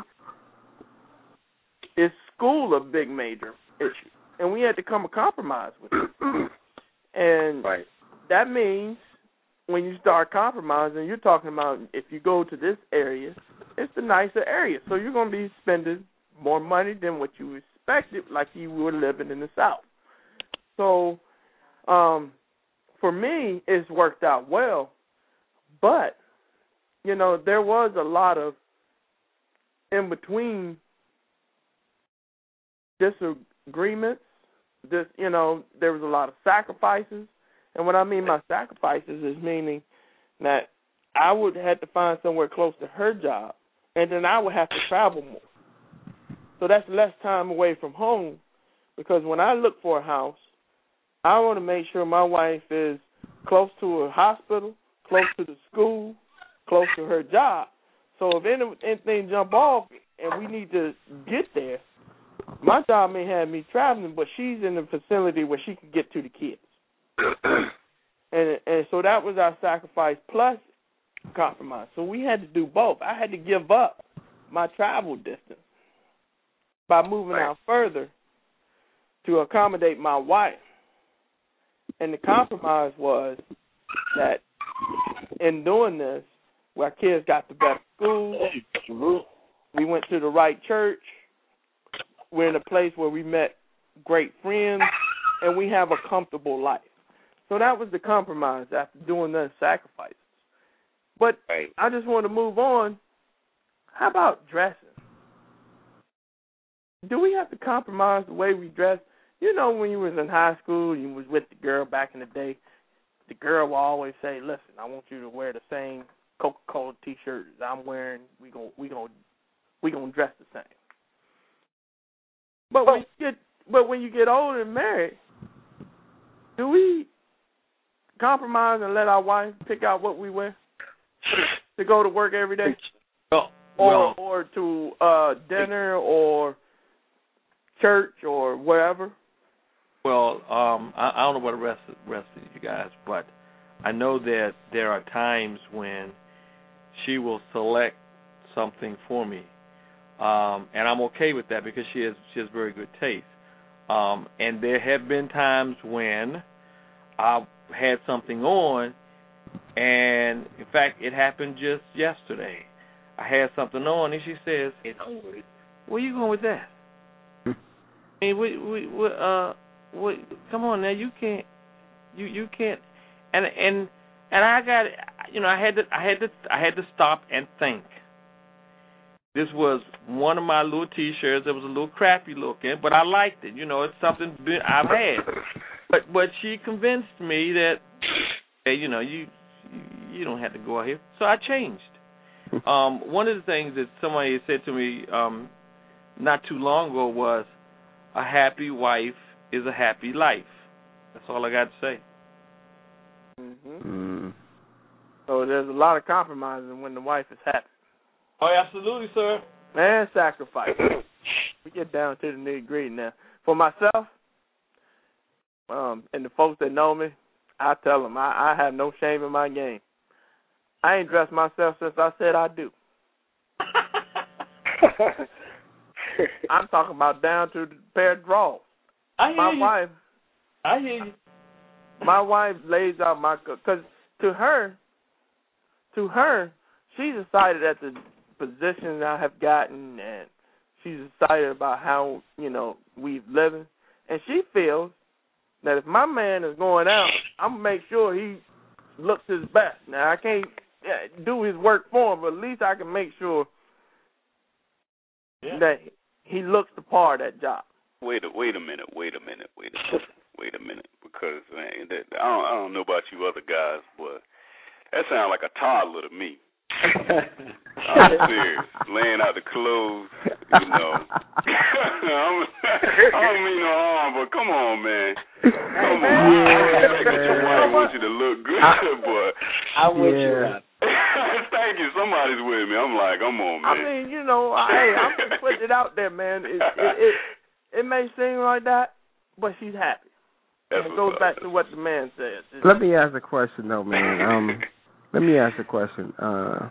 Is school a big major issue? And we had to come to compromise with it. And right. that means when you start compromising, you're talking about if you go to this area, it's the nicer area. So you're going to be spending more money than what you expected, like you were living in the South. So um, for me, it's worked out well. But, you know, there was a lot of in-between disagreements. This, you know, there was a lot of sacrifices. And what I mean by sacrifices is meaning that I would have to find somewhere close to her job, and then I would have to travel more. So that's less time away from home, because when I look for a house, I want to make sure my wife is close to a hospital, close to the school, close to her job. So if any, anything jump off and we need to get there, my job may have me traveling, but she's in the facility where she can get to the kids. and and so that was our sacrifice plus compromise. So we had to do both. I had to give up my travel distance by moving right. out further to accommodate my wife. And the compromise was that in doing this, our kids got the best school, we went to the right church, we're in a place where we met great friends, and we have a comfortable life. So that was the compromise after doing those sacrifices. But right. I just want to move on. How about dressing? Do we have to compromise the way we dress? You know, when you was in high school, you was with the girl back in the day, the girl will always say, listen, I want you to wear the same Coca-Cola T-shirt as I'm wearing. We gon' we gon' we gonna dress the same. But when you get but when you get older and married, do we compromise and let our wife pick out what we wear to go to work every day, well, or well, or to uh, dinner or church or wherever? Well, um, I, I don't know about the rest of, rest of you guys, but I know that there are times when she will select something for me, um, and I'm okay with that because she has she has very good taste. Um, and there have been times when I've had something on, and in fact, it happened just yesterday. I had something on, and she says, "Where you going with that?" I mean, we we, we uh. Well, come on now, you can't, you you can't, and and and I got, you know, I had to I had to I had to stop and think. This was one of my little T-shirts that was a little crappy looking, but I liked it. You know, it's something I've had. But but she convinced me that, hey, you know, you you don't have to go out here. So I changed. Um, one of the things that somebody said to me um, not too long ago was, a happy wife is a happy life. That's all I got to say. Mm-hmm. Mm. So there's a lot of compromising when the wife is happy. Oh, absolutely, sir. And sacrifice. We get down to the nitty-gritty now. For myself, um, and the folks that know me, I tell them I, I have no shame in my game. I ain't dressed myself since I said I do. I'm talking about down to the pair of drawers. I hear my you. wife, I hear you. My wife lays out my, because to her, to her, she's excited at the position I have gotten, and she's excited about how, you know, we've living, and she feels that if my man is going out, I'm gonna make sure he looks his best. Now I can't yeah, do his work for him, but at least I can make sure yeah. that he looks the part of that job. Wait a wait a minute, wait a minute, wait a minute, wait a minute, because man, that, I don't I don't know about you other guys, but that sounds like a toddler to me. I'm serious, laying out the clothes, you know. I'm, I don't mean no harm, but come on, man, come on. Yeah, I expect that your wife wants you to look good, but I'm with yeah. you, man. Thank you. Somebody's with me. I'm like, come on, man. I mean, you know, I, hey, I'm just putting it out there, man. It, it, it, it may seem like that, but she's happy. And it goes back to what the man says. It's, let me ask a question, though, man. Um, let me ask a question. Uh,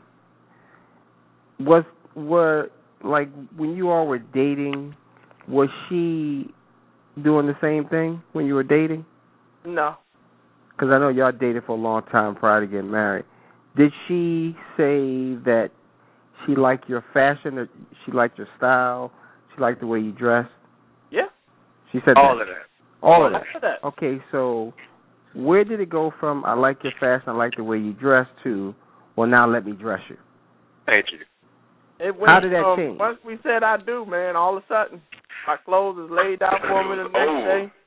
was were like when you all were dating, was she doing the same thing when you were dating? No. Because I know y'all dated for a long time prior to getting married. Did she say that she liked your fashion, or she liked your style, she liked the way you dressed? Yeah. She said all that. of that. All, all of that. that. Okay, so where did it go from I like your fashion, I like the way you dress to, well, now let me dress you? Thank you. It went, How did that um, change? Once we said I do, man, all of a sudden my clothes is laid out for me the next oh. day.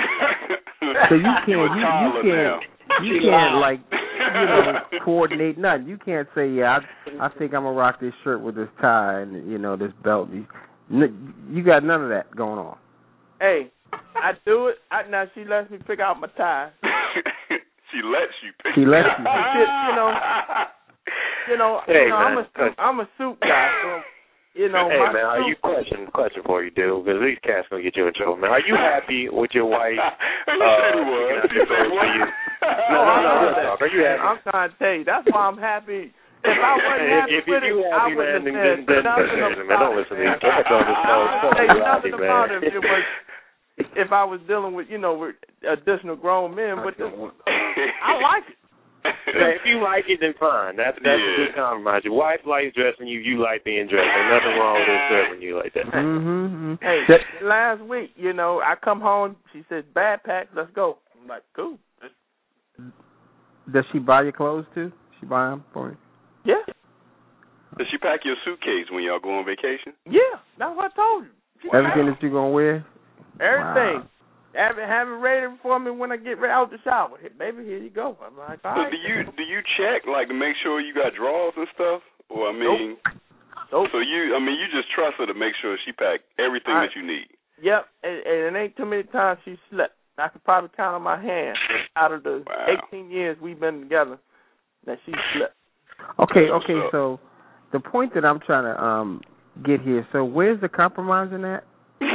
So you can't, you, you can't, you can't like, you know, coordinate nothing. You can't say, yeah, I, I think I'm gonna rock this shirt with this tie and you know this belt. You, you got none of that going on. Hey, I do it. I, now she lets me pick out my tie. she lets you pick. She lets you. you know, you know, hey, you know I'm a suit, I'm a suit guy. So, you know, hey my man, are suit, you question question for you, dude? Because these cats gonna get you in trouble, man. Are you happy with your wife? you uh, said he was. You said what? No, no, no, no, no. Are you happy? I'm trying to tell you. That's why I'm happy. If I wasn't happy if, if with you it, happy, I wouldn't man, have then, said then, nothing then, man, about don't it. listen to these cats on this phone. I Fuck say you, nothing man. about it if it was if I was dealing with, you know, with additional grown men, but this, I like it. Hey, if you like it, then fine. That's that's yeah. a good compromise. Your wife likes dressing you. You like being dressed. Ain't nothing wrong with serving you like that. Mm-hmm. Hey, last week, you know, I come home. She said, "Bad pack, let's go." I'm like, "Cool." Does she buy your clothes too? She buy them for you? Yeah. Does she pack your suitcase when y'all go on vacation? Yeah, that's what I told you. She Everything that you're gonna wear? Everything. Wow. Have it, have it ready for me when I get ready out the shower. Hey, baby, here you go. I'm like, all so right. do you do you check like to make sure you got drawers and stuff? Or I mean, nope. Nope. so you I mean you just trust her to make sure she pack everything I, that you need. Yep, and, and it ain't too many times she slept. I could probably count on my hand out of the wow. eighteen years we've been together that she slept. Okay, okay, so the point that I'm trying to um get here, so where's the compromise in that? uh,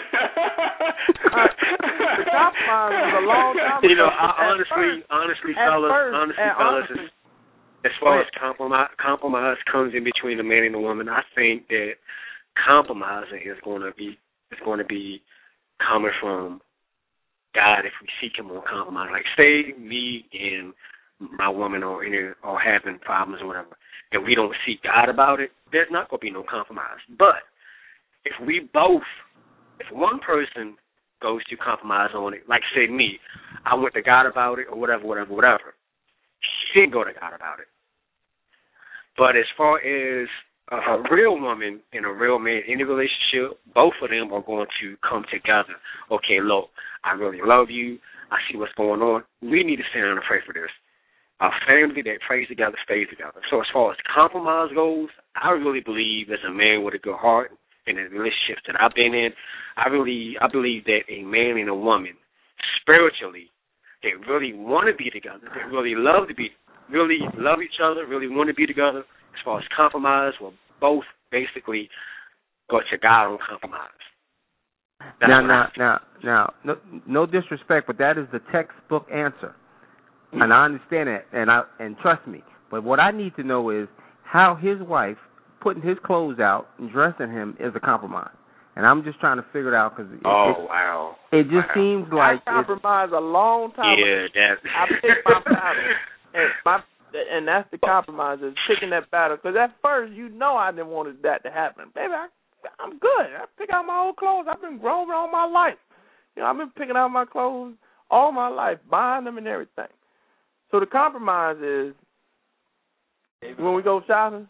the compromise was a long time ago. You know, I, honestly, first, honestly, fellas, first, honestly, fellas, honestly, as far as compromise, compromise comes in between a man and a woman, I think that compromising is going to be is going to be coming from God if we seek Him on compromise. Like, say me and my woman or any or having problems or whatever, and we don't seek God about it, there's not going to be no compromise. But if we both, if one person goes to compromise on it, like say me, I went to God about it or whatever, whatever, whatever, she didn't go to God about it. But as far as a, a real woman and a real man in a relationship, both of them are going to come together. Okay, look, I really love you. I see what's going on. We need to sit down and pray for this. A family that prays together stays together. So as far as compromise goes, I really believe as a man with a good heart in the relationships that I've been in, I really I believe that a man and a woman spiritually, they really want to be together. They really love to be, really love each other, really want to be together. As far as compromise, well, both basically go to God on compromise. That's Now, now, now, now, no, no disrespect, but that is the textbook answer. And I understand it, and I and trust me. But what I need to know is how his wife putting his clothes out and dressing him is a compromise. And I'm just trying to figure it out because it, oh it, wow, it just wow. seems like I compromised a long time yeah, ago. that. I picked my battle, and my and that's the compromise is picking that battle. Because at first, you know, I didn't want that to happen, baby. I, I'm good. I pick out my old clothes. I've been grown all my life. You know, I've been picking out my clothes all my life, buying them and everything. So the compromise is when we go shopping,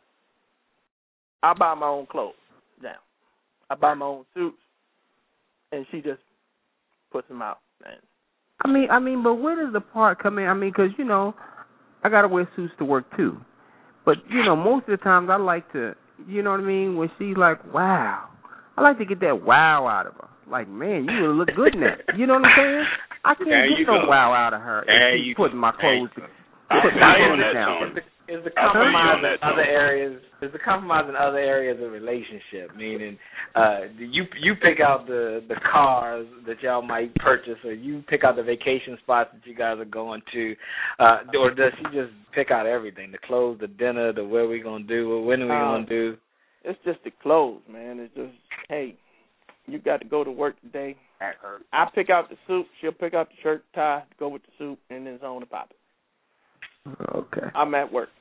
I buy my own clothes now. I buy my own suits, and she just puts them out. Man. I mean, I mean, but where does the part come in? I mean, because you know, I gotta wear suits to work too. But you know, most of the times I like to, you know what I mean? When she's like, "Wow," I like to get that wow out of her. Like, man, you really look good in that. You know what I'm saying? I can't there get no go. wow out of her There if she's you putting go. my clothes, There putting my clothes down. Is the I'll tell you compromise on that, in other Tony. areas? Is the compromise in other areas of relationship? Meaning, uh, you you pick out the the cars that y'all might purchase, or you pick out the vacation spots that you guys are going to, uh, or does she just pick out everything? The clothes, the dinner, the where we gonna do, when are we Uh, gonna do? It's just the clothes, man. It's just, hey, you got to go to work today. I pick out the suit. She'll pick out the shirt, tie, go with the suit, and then it's on the pop it. Okay. I'm at work.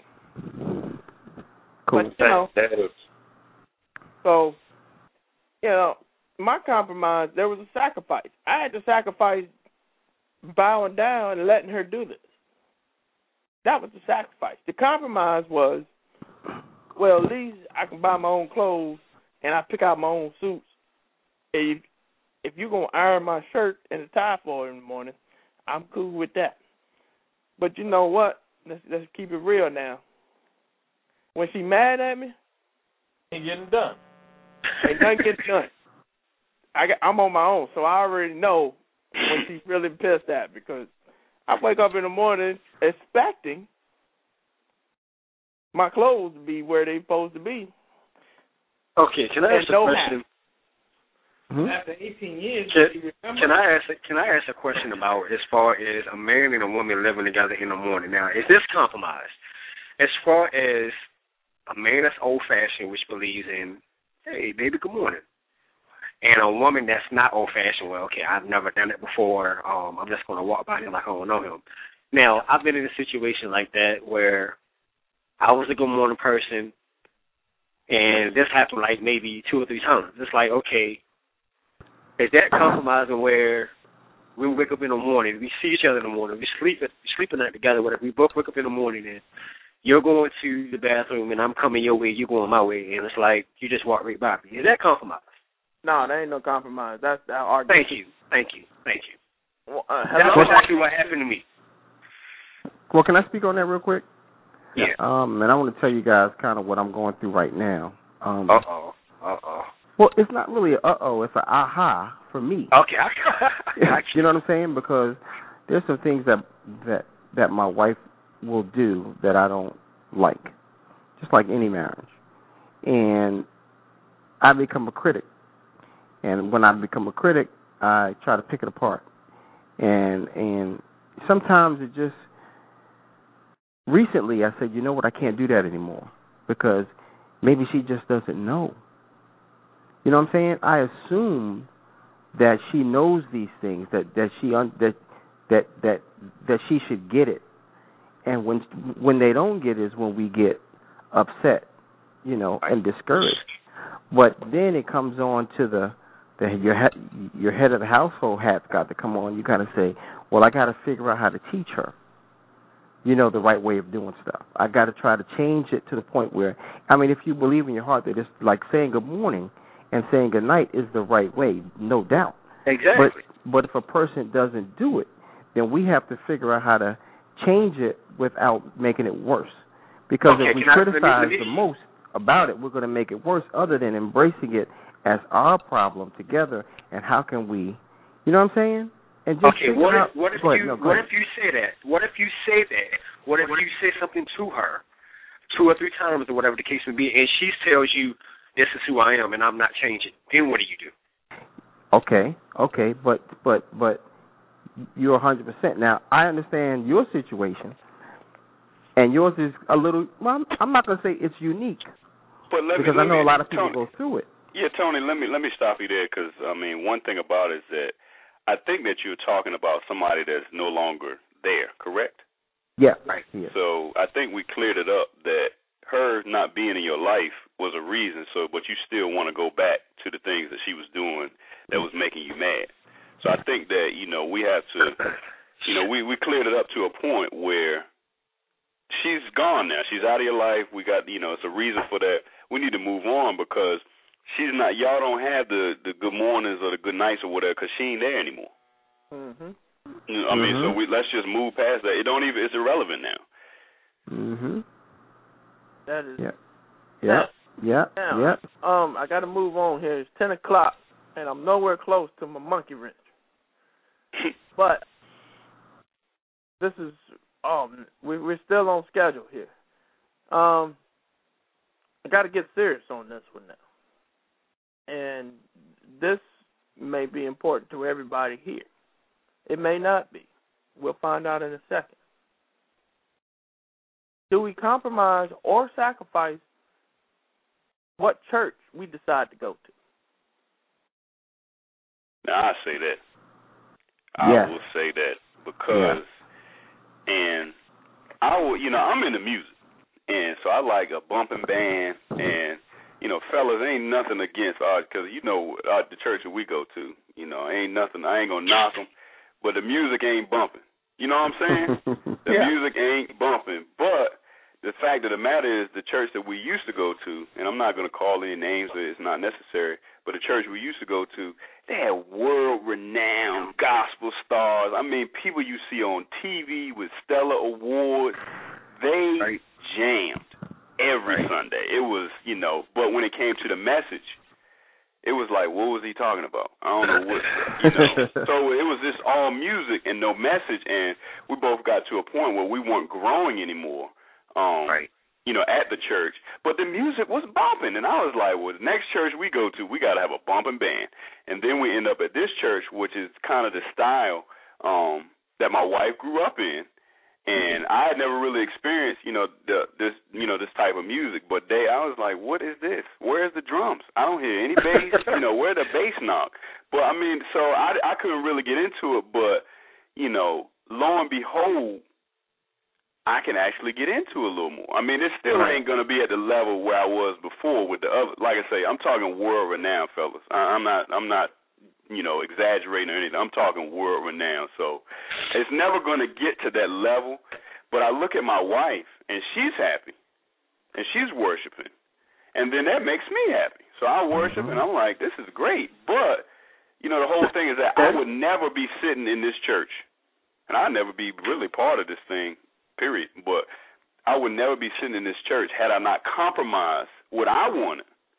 Cool. But, you know, That is. so, you know, my compromise, there was a sacrifice. I had to sacrifice bowing down and letting her do this. That was the sacrifice. The compromise was, well, at least I can buy my own clothes and I pick out my own suits. If, if you're going to iron my shirt and a tie for it in the morning, I'm cool with that. But you know what? Let's, let's keep it real now. When she mad at me, Ain't getting done. ain't nothing gets done. I got, I'm on my own, so I already know when she's really pissed at, because I wake up in the morning expecting my clothes to be where they're supposed to be. Okay, can I ask a no question? Hmm? After eighteen years, Can, can I ask? Can I ask a question about as far as a man and a woman living together in the morning? Now, is this compromise? As far as a man that's old-fashioned, which believes in, hey, baby, good morning, and a woman that's not old-fashioned, well, okay, I've never done it before. Um, I'm just going to walk by him like I don't know him. Now, I've been in a situation like that where I was a good morning person, and this happened like maybe two or three times. It's like, okay, is that compromising where we wake up in the morning, we see each other in the morning, we sleep we sleep the night together, whatever, we both wake up in the morning and you're going to the bathroom and I'm coming your way, you're going my way, and it's like you just walk right by me. Is that compromise? No, there ain't no compromise. That's that argument. Thank you. Thank you. Thank you. Well, uh, That's hello? exactly what happened to me. Well, can I speak on that real quick? Yeah. Um, and I want to tell you guys kind of what I'm going through right now. Um, Uh-oh. Uh-oh. Well, it's not really a uh-oh. It's a aha for me. Okay. I got you know what I'm saying? Because there's some things that that that my wife will do that I don't like, just like any marriage. And I become a critic. And when I become a critic, I try to pick it apart. And and sometimes it just, recently I said, you know what, I can't do that anymore because maybe she just doesn't know. You know what I'm saying? I assume that she knows these things, that that she un, that that that that she should get it. And when when they don't get it is when we get upset, you know, and discouraged. But then it comes on to the, the your head, your head of the household hat's got to come on. You got to say, well, I got to figure out how to teach her, you know, the right way of doing stuff. I got to try to change it to the point where, I mean, if you believe in your heart that it's like saying good morning and saying good night is the right way, no doubt. Exactly. But but if a person doesn't do it, then we have to figure out how to change it without making it worse. Because okay, if we I, criticize let me, let me, the most about it, we're going to make it worse other than embracing it as our problem together. And how can we, you know what I'm saying? And just okay, what out, if, what if ahead, you no, what ahead. if you say that? What if you say that? What if you say something to her two or three times or whatever the case may be, and she tells you, this is who I am and I'm not changing? Then what do you do? Okay, okay, but but but you're one hundred percent. Now, I understand your situation, and yours is a little, well, I'm, I'm not going to say it's unique, but let because me, let I know me, a lot of people Tony, go through it. Yeah, Tony, let me let me stop you there because, I mean, one thing about it is that I think that you're talking about somebody that's no longer there, correct? Yeah, right. Yeah. So I think we cleared it up that her not being in your life was a reason, so but you still want to go back to the things that she was doing that was making you mad. So I think that, you know, we have to, you know, we, we cleared it up to a point where she's gone now. She's out of your life. We got, you know, it's a reason for that. We need to move on because she's not, y'all don't have the, the good mornings or the good nights or whatever because she ain't there anymore. Mhm. You know, I mean, mm-hmm. so we let's just move past that. It don't even, it's irrelevant now. Mhm. That is. Yeah. Yeah. Yeah. Now, Yeah. um, I got to move on here. It's ten o'clock, and I'm nowhere close to my monkey wrench. But this is, um, we, we're still on schedule here. Um, I got to get serious on this one now, and this may be important to everybody here. It may not be. We'll find out in a second. Do we compromise or sacrifice what church we decide to go to? Now, I say that. I Yes. will say that because, yeah. and I will, you know, I'm into music, and so I like a bumping band, and, you know, fellas, ain't nothing against art, because, you know, uh, the church that we go to, you know, ain't nothing, I ain't going to knock them, but the music ain't bumping. You know what I'm saying? The yeah. music ain't bumping, but the fact of the matter is the church that we used to go to, and I'm not going to call any names, it's not necessary, but the church we used to go to, they had world-renowned gospel stars. I mean, people you see on T V with stellar awards, they right. jammed every right. Sunday. It was, you know, but when it came to the message, it was like, what was he talking about? I don't know what, you know. So it was just all music and no message, and we both got to a point where we weren't growing anymore. Um, right. You know, at the church, but the music was bumping, and I was like, well, the next church we go to, we got to have a bumping band. And then we end up at this church, which is kind of the style um, that my wife grew up in, and I had never really experienced, you know, the, this, you know, this type of music. But they, I was like, what is this? Where's the drums? I don't hear any bass. You know, where the bass knock? But I mean, so I, I couldn't really get into it. But you know, lo and behold, I can actually get into a little more. I mean, it still right. ain't going to be at the level where I was before with the other. Like I say, I'm talking world-renowned, fellas. I, I'm not, I'm not, you know, exaggerating or anything. I'm talking world-renowned. So it's never going to get to that level. But I look at my wife, and she's happy, and she's worshiping, and then that makes me happy. So I worship, mm-hmm. and I'm like, this is great. But, you know, the whole thing is that I would never be sitting in this church, and I'd never be really part of this thing, period. But I would never be sitting in this church had I not compromised what I wanted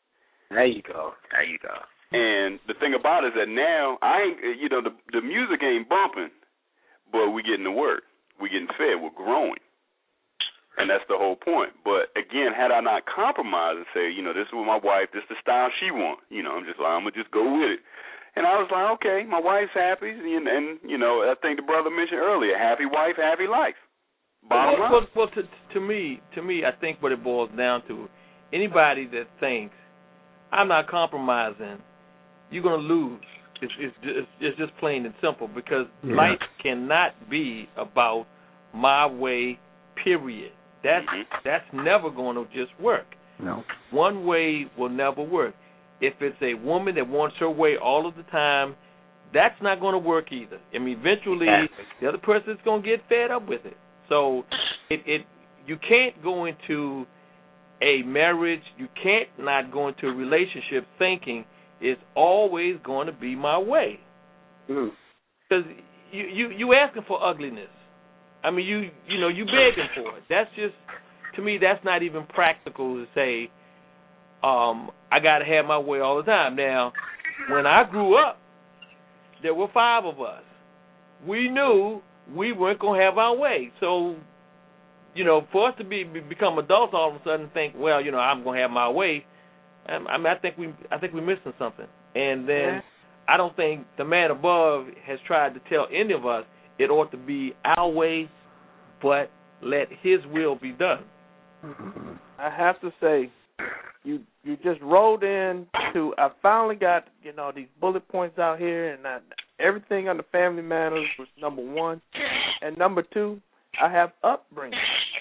There you go. There you go. And the thing about it is that now I ain't, you know, the the music ain't bumping, but we getting to work, we getting fed, we're growing, and that's the whole point. But again, had I not compromised and say, you know, this is what my wife, this is the style she wants, you know, I'm just like, I'm gonna just go with it. And I was like, okay, my wife's happy, and, and you know, I think the brother mentioned earlier, happy wife, happy life. Bottom line. Well, well, to, to me, to me, I think what it boils down to, anybody that thinks I'm not compromising, you're gonna lose. It's, it's, it's, it's just plain and simple, because yeah. life cannot be about my way. Period. That's mm-hmm. that's never going to just work. No. One way will never work. If it's a woman that wants her way all of the time, that's not going to work either. I mean, eventually exactly. the other person's going to get fed up with it. So it, it you can't go into a marriage, you can't not go into a relationship thinking it's always going to be my way. Because mm. you, you you asking for ugliness. I mean, you you know, you begging for it. That's just, to me, that's not even practical to say, um, I got to have my way all the time. Now, when I grew up, there were five of us. We knew we weren't going to have our way. So, you know, for us to be, be become adults all of a sudden and think, well, you know, I'm going to have my way, I mean, I think we I think we're missing something. And then yeah. I don't think the man above has tried to tell any of us it ought to be our way, but let his will be done. I have to say, you you just rolled in to, I finally got, you know, these bullet points out here, and I, everything on the Family Matters was number one. And number two, I have upbringing.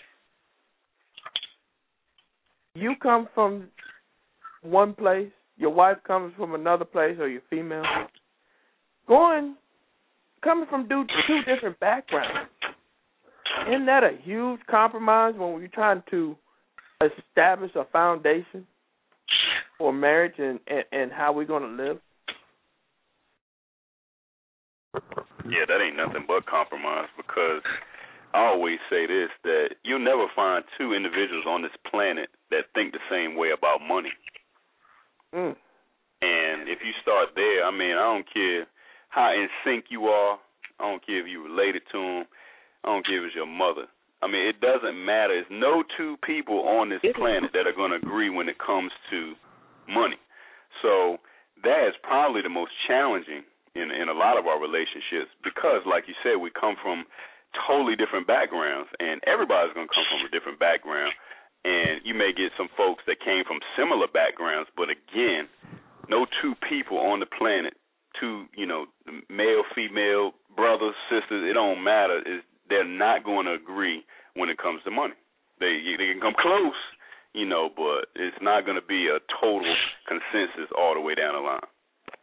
You come from one place, your wife comes from another place, or your female. Going, coming from two, two different backgrounds. Isn't that a huge compromise when we're trying to establish a foundation for marriage and, and, and how we're going to live? Yeah, that ain't nothing but compromise, because I always say this, that you'll never find two individuals on this planet that think the same way about money. Mm. And if you start there, I mean, I don't care how in sync you are. I don't care if you're related to them. I don't care if it's your mother. I mean, it doesn't matter. There's no two people on this planet that are going to agree when it comes to money. So that is probably the most challenging in in a lot of our relationships, because, like you said, we come from totally different backgrounds, and everybody's going to come from a different background. And you may get some folks that came from similar backgrounds, but again, no two people on the planet, two, you know, male, female, brothers, sisters, it don't matter. It's, they're not going to agree when it comes to money. They they can come close, you know, but it's not going to be a total consensus all the way down the line.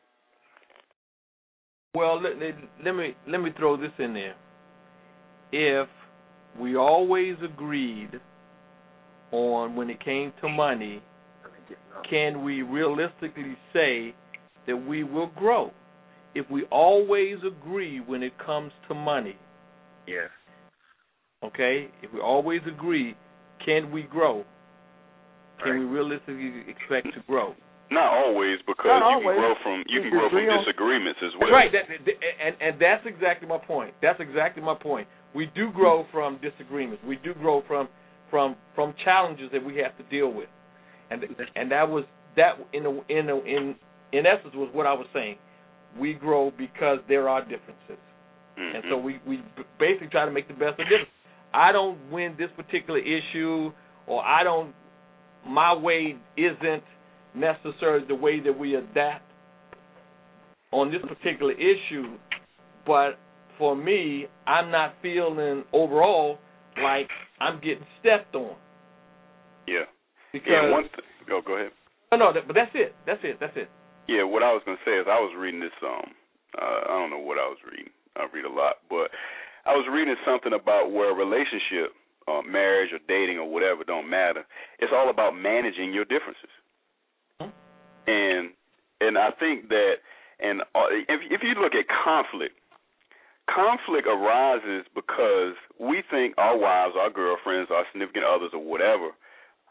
Well, let, let, let me let me throw this in there. If we always agreed on when it came to money, can we realistically say that we will grow? If we always agree when it comes to money, yes. Okay, if we always agree, can we grow? Can right. we realistically expect to grow? Not always, because Not you always. can grow from you, you can grow from on. disagreements as well. Right, that, and and that's exactly my point. That's exactly my point. We do grow from disagreements. We do grow from from from challenges that we have to deal with, and and that was that in a, in a, in in essence was what I was saying. We grow because there are differences, mm-hmm. and so we we basically try to make the best of differences. I don't win this particular issue, or I don't. My way isn't necessarily the way that we adapt on this particular issue, but for me, I'm not feeling overall like I'm getting stepped on. Yeah. Because yeah, one th- go, go ahead. No, no, that, but that's it. That's it. That's it. Yeah, what I was going to say is I was reading this, um, uh, I don't know what I was reading. I read a lot, but I was reading something about where a relationship, uh, marriage or dating or whatever, don't matter. It's all about managing your differences. Mm-hmm. And and I think that, and uh, if, if you look at conflict, conflict arises because we think our wives, our girlfriends, our significant others or whatever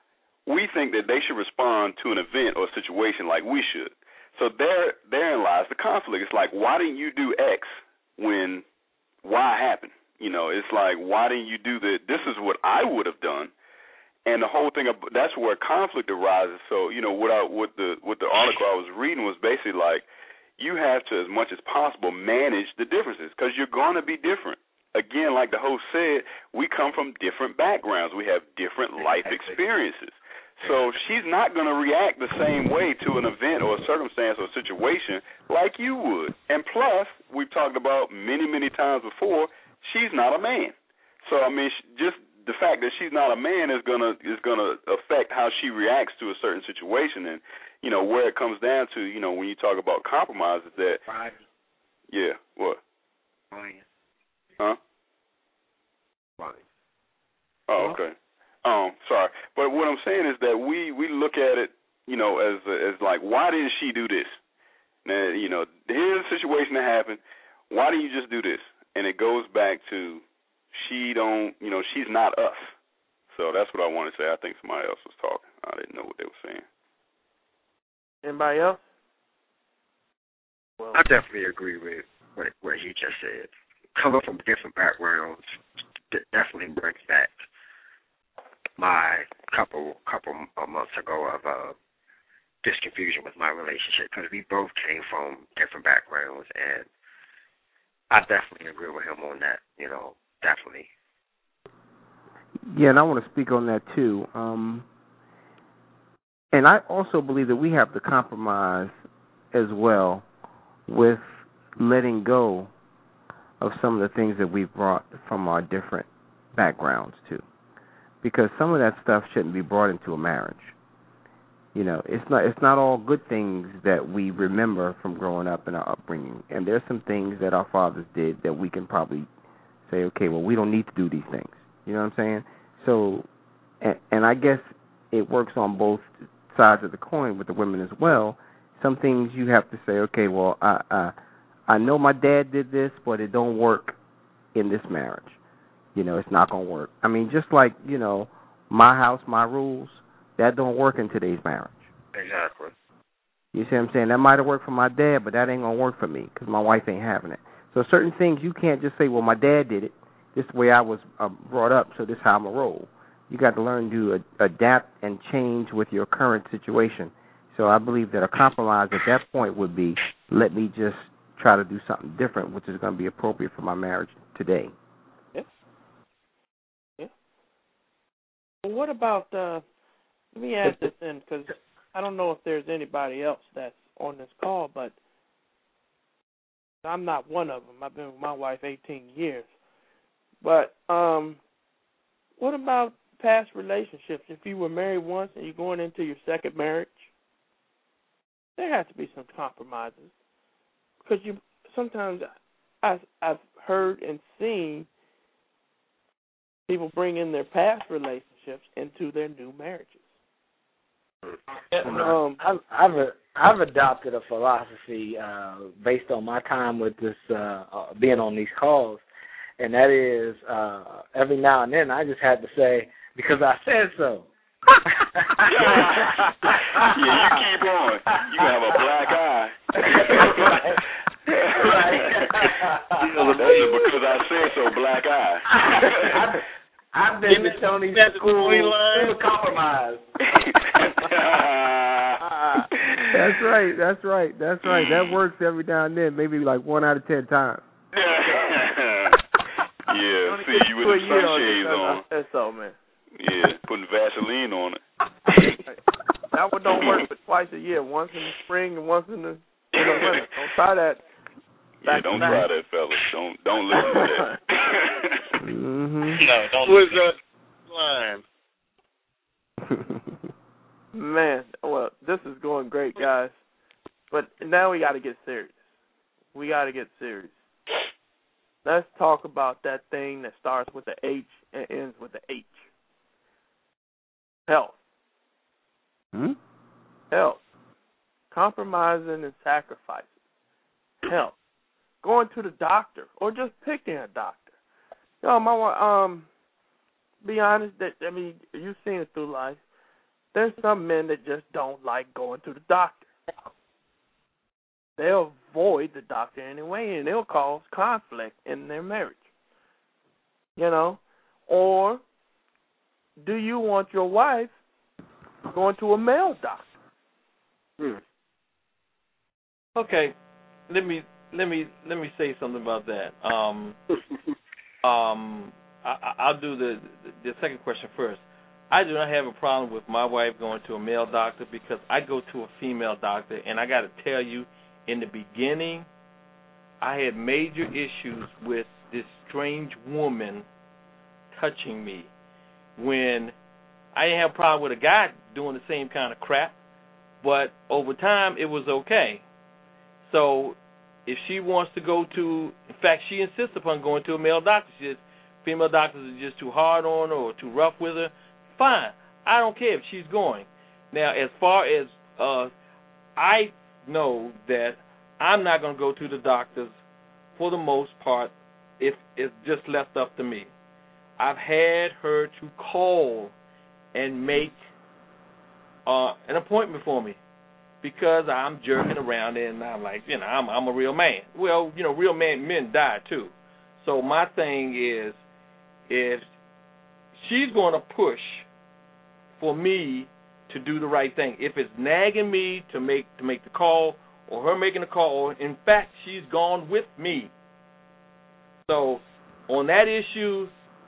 we think that they should respond to an event or situation like we should. So there, therein lies the conflict. It's like, why didn't you do X when Y happened? You know, it's like, why didn't you do that? This is what I would have done. And the whole thing, that's where conflict arises. So, you know, what, I, what, the, what the article I was reading was basically like, you have to, as much as possible, manage the differences because you're going to be different. Again, like the host said, we come from different backgrounds. We have different life experiences. So she's not going to react the same way to an event or a circumstance or a situation like you would. And plus, we've talked about many, many times before, she's not a man. So, I mean, just the fact that she's not a man is going to is going to affect how she reacts to a certain situation. And, you know, where it comes down to, you know, when you talk about compromise is that, Right. yeah, what? Right. Huh? Right. Oh, okay. Um, sorry, but what I'm saying is that we, we look at it, you know, as as like, why didn't she do this? Now, you know, here's a situation that happened. Why didn't you just do this? And it goes back to she don't, you know, she's not us. So that's what I want to say. I think somebody else was talking. I didn't know what they were saying. Anybody else? Well, I definitely agree with what, what he just said. Coming from different backgrounds definitely brings back my couple couple months ago of uh, this confusion with my relationship because we both came from different backgrounds, and I definitely agree with him on that. You know, definitely. Yeah, and I want to speak on that too. Um, and I also believe that we have to compromise as well with letting go of some of the things that we've brought from our different backgrounds too. Because some of that stuff shouldn't be brought into a marriage. You know, it's not it's not all good things that we remember from growing up in our upbringing. And there's some things that our fathers did that we can probably say, okay, well, we don't need to do these things. You know what I'm saying? So, and, and I guess it works on both sides of the coin with the women as well. Some things you have to say, okay, well, I I, I know my dad did this, but it don't work in this marriage. You know, it's not going to work. I mean, just like, you know, my house, my rules, that don't work in today's marriage. Exactly. You see what I'm saying? That might have worked for my dad, but that ain't going to work for me because my wife ain't having it. So certain things you can't just say, well, my dad did it. This is the way I was uh, brought up, so this is how I'm going to roll. You got to learn to uh, adapt and change with your current situation. So I believe that a compromise at that point would be, let me just try to do something different, which is going to be appropriate for my marriage today. Well, what about, uh, let me ask this then, because I don't know if there's anybody else that's on this call, but I'm not one of them. I've been with my wife eighteen years. But um, what about past relationships? If you were married once and you're going into your second marriage, there has to be some compromises. Because you sometimes I've, I've heard and seen people bring in their past relationships into their new marriages. Um, I've I've, I've adopted a philosophy uh, based on my time with this uh, uh, being on these calls, and that is uh, every now and then I just had to say because I said so. Yeah, you keep on. You have a black eye. You know, because I said so, black eye. I've, I've been to Tony's school full of compromise. That's right. That's right. That's right. That works every now and then, maybe like one out of ten times. Yeah, see you with the sunshades on. That's all, man. Yeah, putting Vaseline on it. That one don't work but twice a year, once in the spring and once in the, in the winter. Don't try that. Yeah, don't try that, fellas. Don't don't listen to that. Mm-hmm. No, don't listen to that line. Man, well, this is going great, guys. But now we got to get serious. We got to get serious. Let's talk about that thing that starts with the H and ends with the H. Health. Hmm? Health. Compromising and sacrificing. Health. Going to the doctor or just picking a doctor. You know, my um, be honest. That I mean, you've seen it through life. There's some men that just don't like going to the doctor. They'll avoid the doctor anyway, and it'll cause conflict in their marriage. You know? Or do you want your wife going to a male doctor? Hmm. Okay, let me let me let me say something about that. Um, um, I, I'll do the the second question first. I do not have a problem with my wife going to a male doctor because I go to a female doctor, and I got to tell you, in the beginning, I had major issues with this strange woman touching me. When I didn't have a problem with a guy doing the same kind of crap, but over time it was okay. So if she wants to go to, in fact, she insists upon going to a male doctor. She says female doctors are just too hard on her or too rough with her. Fine. I don't care if she's going. Now, as far as uh, I know that I'm not going to go to the doctors for the most part if it's just left up to me. I've had her to call and make uh, an appointment for me because I'm jerking around and I'm like, you know, I'm, I'm a real man. Well, you know, real man men die too. So my thing is, if she's going to push for me to do the right thing, if it's nagging me to make to make the call or her making the call, or in fact she's gone with me. So on that issue,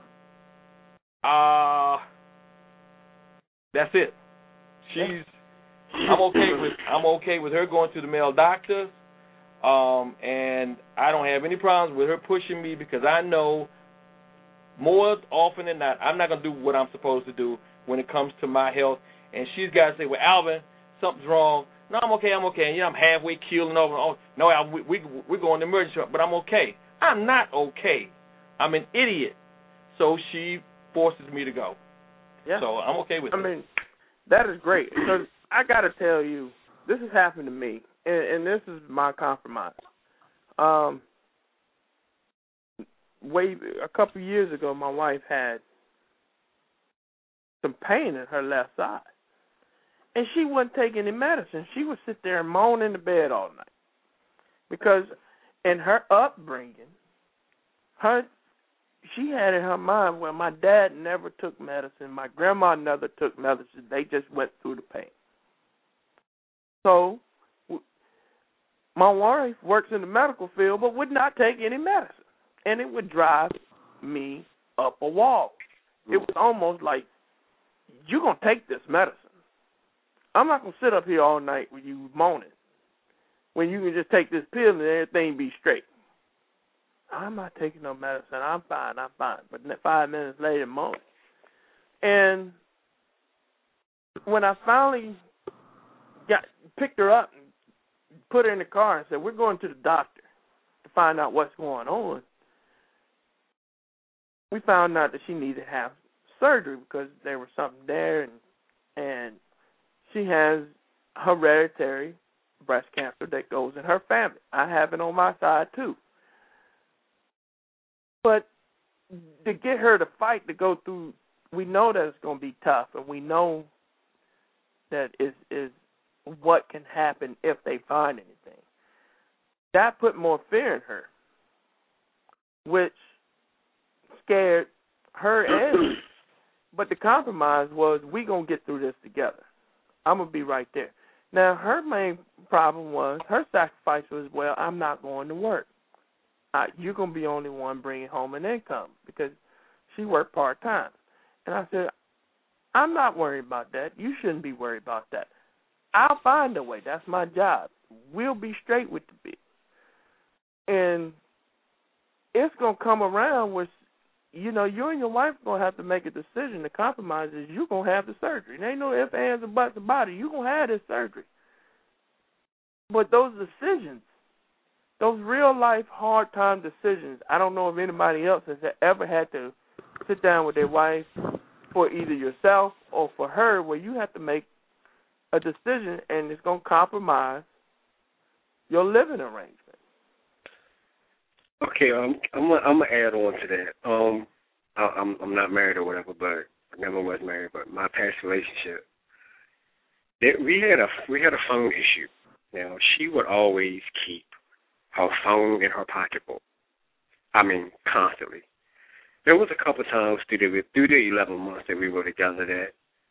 uh that's it. She's I'm okay with I'm okay with her going to the male doctor, um, and I don't have any problems with her pushing me because I know more often than not I'm not gonna do what I'm supposed to do when it comes to my health. And she's got to say, well, Alvin, something's wrong. No, I'm okay, I'm okay. And, you know, I'm halfway keeling over. Oh, no, Alvin, we, we, we're going to emergency room, but I'm okay. I'm not okay. I'm an idiot. So she forces me to go. Yeah. So I'm okay with I that. I mean, that is great. Because I got to tell you, this has happened to me, and, and this is my compromise. Um, way a couple of years ago, my wife had some pain in her left side. And she wouldn't take any medicine. She would sit there and moan in the bed all night. Because in her upbringing, her she had in her mind, well, my dad never took medicine. My grandma never took medicine. They just went through the pain. So my wife works in the medical field but would not take any medicine. And it would drive me up a wall. It was almost like, you're going to take this medicine. I'm not going to sit up here all night with you moaning when you can just take this pill and everything be straight. I'm not taking no medicine. I'm fine. I'm fine. But five minutes later, moaning. And when I finally got picked her up and put her in the car and said, we're going to the doctor to find out what's going on, we found out that she needed to have surgery because there was something there, and and she has hereditary breast cancer that goes in her family. I have it on my side too. But to get her to fight to go through, we know that it's going to be tough, and we know that is is what can happen if they find anything. That put more fear in her, which scared her and me. But the compromise was, we going to get through this together. I'm going to be right there. Now, her main problem was, her sacrifice was, well, I'm not going to work. Uh, you're going to be the only one bringing home an income because she worked part-time. And I said, I'm not worried about that. You shouldn't be worried about that. I'll find a way. That's my job. We'll be straight with the bill. And it's going to come around where, you know, you and your wife are going to have to make a decision. The compromise is you're going to have the surgery. There ain't no ifs, ands, or buts about it. You're going to have this surgery. But those decisions, those real-life, hard-time decisions, I don't know if anybody else has ever had to sit down with their wife for either yourself or for her where you have to make a decision and it's going to compromise your living arrangement. Okay, um, I'm gonna, I'm gonna add on to that. Um, I, I'm I'm not married or whatever, but I never was married. But my past relationship, There, we had a we had a phone issue. Now she would always keep her phone in her pocketbook. I mean, constantly. There was a couple of times through the through the eleven months that we were together that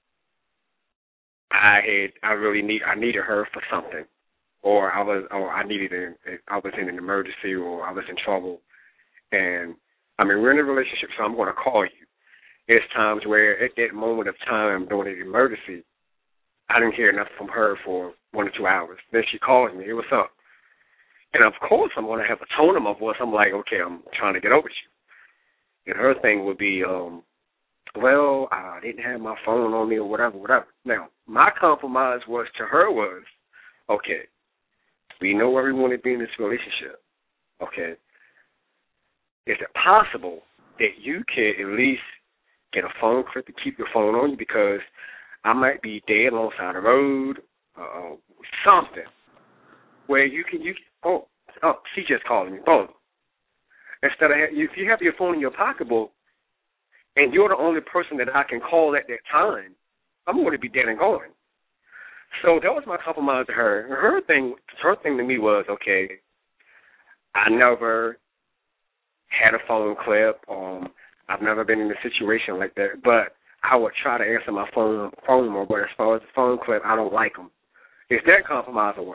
I had I really need I needed her for something, or I was or I needed a, I was in an emergency or I was in trouble, and I mean we're in a relationship, so I'm going to call you. There's times where at that moment of time during an emergency, I didn't hear nothing from her for one or two hours. Then she calls me, hey, what's up? And of course I'm going to have a tone in my voice. I'm like, okay, I'm trying to get over you. And her thing would be, um, well, I didn't have my phone on me or whatever, whatever. Now, my compromise was to her was, okay, we know where we want to be in this relationship. Okay. Is it possible that you can at least get a phone clip to keep your phone on you, because I might be dead alongside the road, uh, something where you can, you oh, oh, she just calling me, boom. Instead of, if you have your phone in your pocketbook and you're the only person that I can call at that time, I'm going to be dead and gone. So that was my compromise to her. Her thing, her thing to me was, okay, I never had a phone clip. Um, I've never been in a situation like that, but I would try to answer my phone phone more. But as far as the phone clip, I don't like them. Is that compromise or what?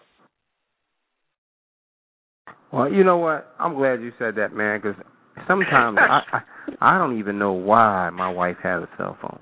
Well, you know what? I'm glad you said that, man, because sometimes I, I I don't even know why my wife has a cell phone.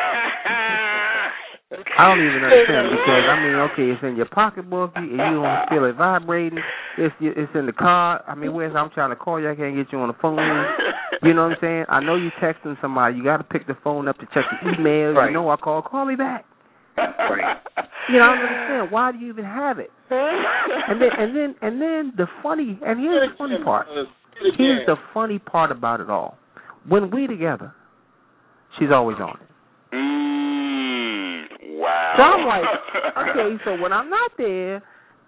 I don't even understand, because I mean, okay, it's in your pocketbook, and you don't feel it vibrating. It's it's in the car. I mean, where's I'm trying to call you, I can't get you on the phone. You know what I'm saying? I know you texting somebody. You got to pick the phone up to check the emails. Right. You know I call. Call me back. Right. You know, I don't understand. Why do you even have it? And then and then and then the funny and here's the funny part. Here's the funny part about it all. When we together, she's always on it. Mm, wow. So I'm like, okay, so when I'm not there,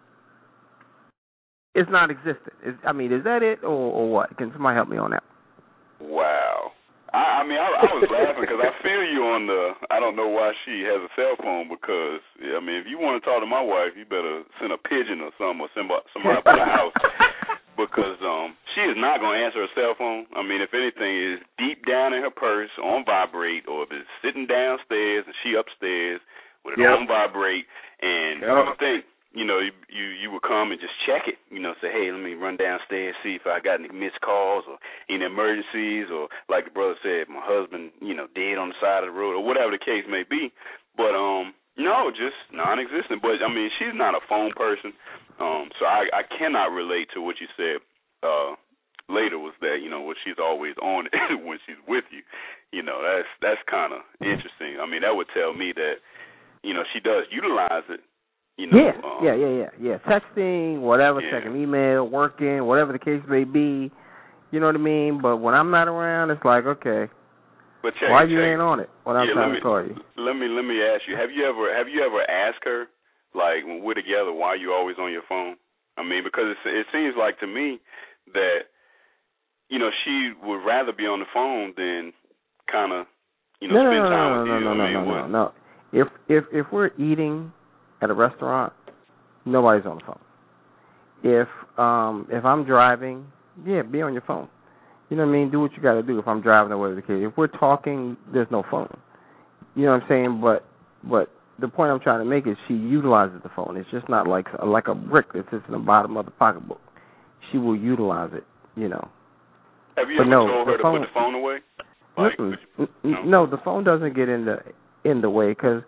it's not existent. Is, I mean, is that it or, or what? Can somebody help me on that? Wow. I, I mean, I, I was laughing because I feel you on the, I don't know why she has a cell phone, because, I mean, if you want to talk to my wife, you better send a pigeon or something, or send somebody up to the house, because um, she is not going to answer her cell phone. I mean, if anything, it's deep down in her purse on vibrate, or if it's sitting downstairs and she upstairs with it yep. on vibrate, and yep. you would think, you know, you, you you would come and just check it, you know, say, hey, let me run downstairs, see if I got any missed calls or any emergencies, or like the brother said, my husband, you know, dead on the side of the road, or whatever the case may be. But, um, no, just non-existent. But, I mean, she's not a phone person, um, so I, I cannot relate to what you said uh, later, was that, you know, what she's always on it when she's with you. You know, that's, that's kind of interesting. I mean, that would tell me that, you know, she does utilize it. You know, yeah, um, yeah, yeah, yeah, yeah. Texting, whatever, yeah. checking email, working, whatever the case may be. You know what I mean? But when I'm not around, it's like, okay, but check, why check. you ain't on it when I'm yeah, trying me, to call you? let me let me ask you: Have you ever have you ever asked her, like when we're together, why are you always on your phone? I mean, because it, it seems like to me that you know she would rather be on the phone than kind of you know no, spend no, time no, with no, you. No, I no, mean, no, what? no, no. If if if we're eating at a restaurant, nobody's on the phone. If um if I'm driving, yeah, be on your phone. You know what I mean? Do what you got to do. If I'm driving or whatever the case. If we're talking, there's no phone. You know what I'm saying? But but the point I'm trying to make is she utilizes the phone. It's just not like like a brick that sits in the bottom of the pocketbook. She will utilize it. You know. Have you but ever no, told her to phone, put the phone away? Like, you, no? no, the phone doesn't get in the in the way because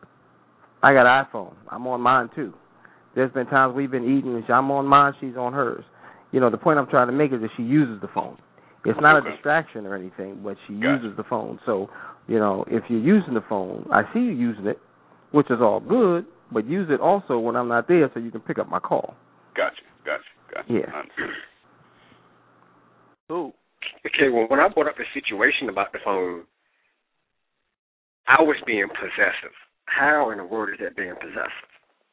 I got an iPhone. I'm on mine too. There's been times we've been eating and I'm on mine, she's on hers. You know, the point I'm trying to make is that she uses the phone. It's not okay. a distraction or anything, but she gotcha. uses the phone. So, you know, if you're using the phone, I see you using it, which is all good, but use it also when I'm not there so you can pick up my call. Gotcha, gotcha, gotcha. Yeah. Ooh. Okay, well, when I brought up the situation about the phone, I was being possessive. How in the world is that being possessive?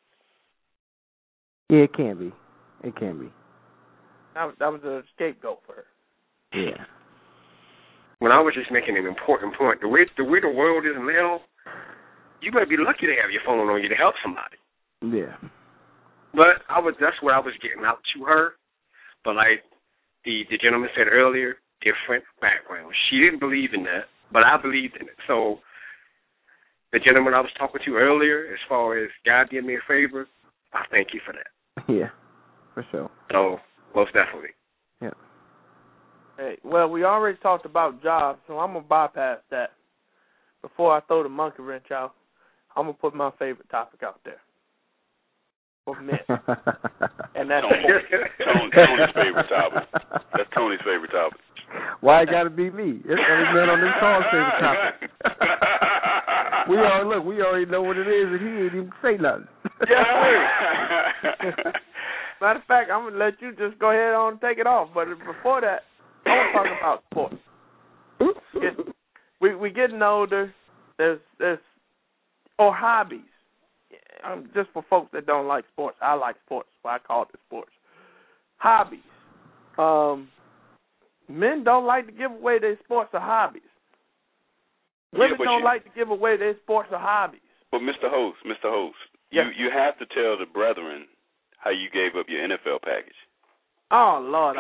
Yeah, it can be. It can be. That was, that was a scapegoat for her. Yeah. When I was just making an important point, the way the way the world is now, you might be lucky to have your phone on you to help somebody. Yeah. But I was that's what I was getting out to her. But like the, the gentleman said earlier, different background. She didn't believe in that, but I believed in it. So the gentleman I was talking to earlier, as far as God did me a favor, I thank you for that. Yeah, for sure. So most definitely. Yeah. Hey, well, we already talked about jobs, so I'm gonna bypass that. Before I throw the monkey wrench out, I'm gonna put my favorite topic out there for men, and that's Tony, Tony's favorite topic. That's Tony's favorite topic. Why it got to be me? It's every man on this call's favorite topic. We already look. We already know what it is, and he ain't even say nothing. Yes, sir. Matter of fact, I'm gonna let you just go ahead on and take it off. But before that, I want to talk about sports. Get, we we getting older. There's there's or hobbies. Um, just for folks that don't like sports, I like sports, so I call it sports. Hobbies. Um, men don't like to give away their sports or hobbies. Women yeah, don't you, like to give away their sports or hobbies. But Mister Host, Mister Host, yes. you you have to tell the brethren how you gave up your N F L package. Oh Lord!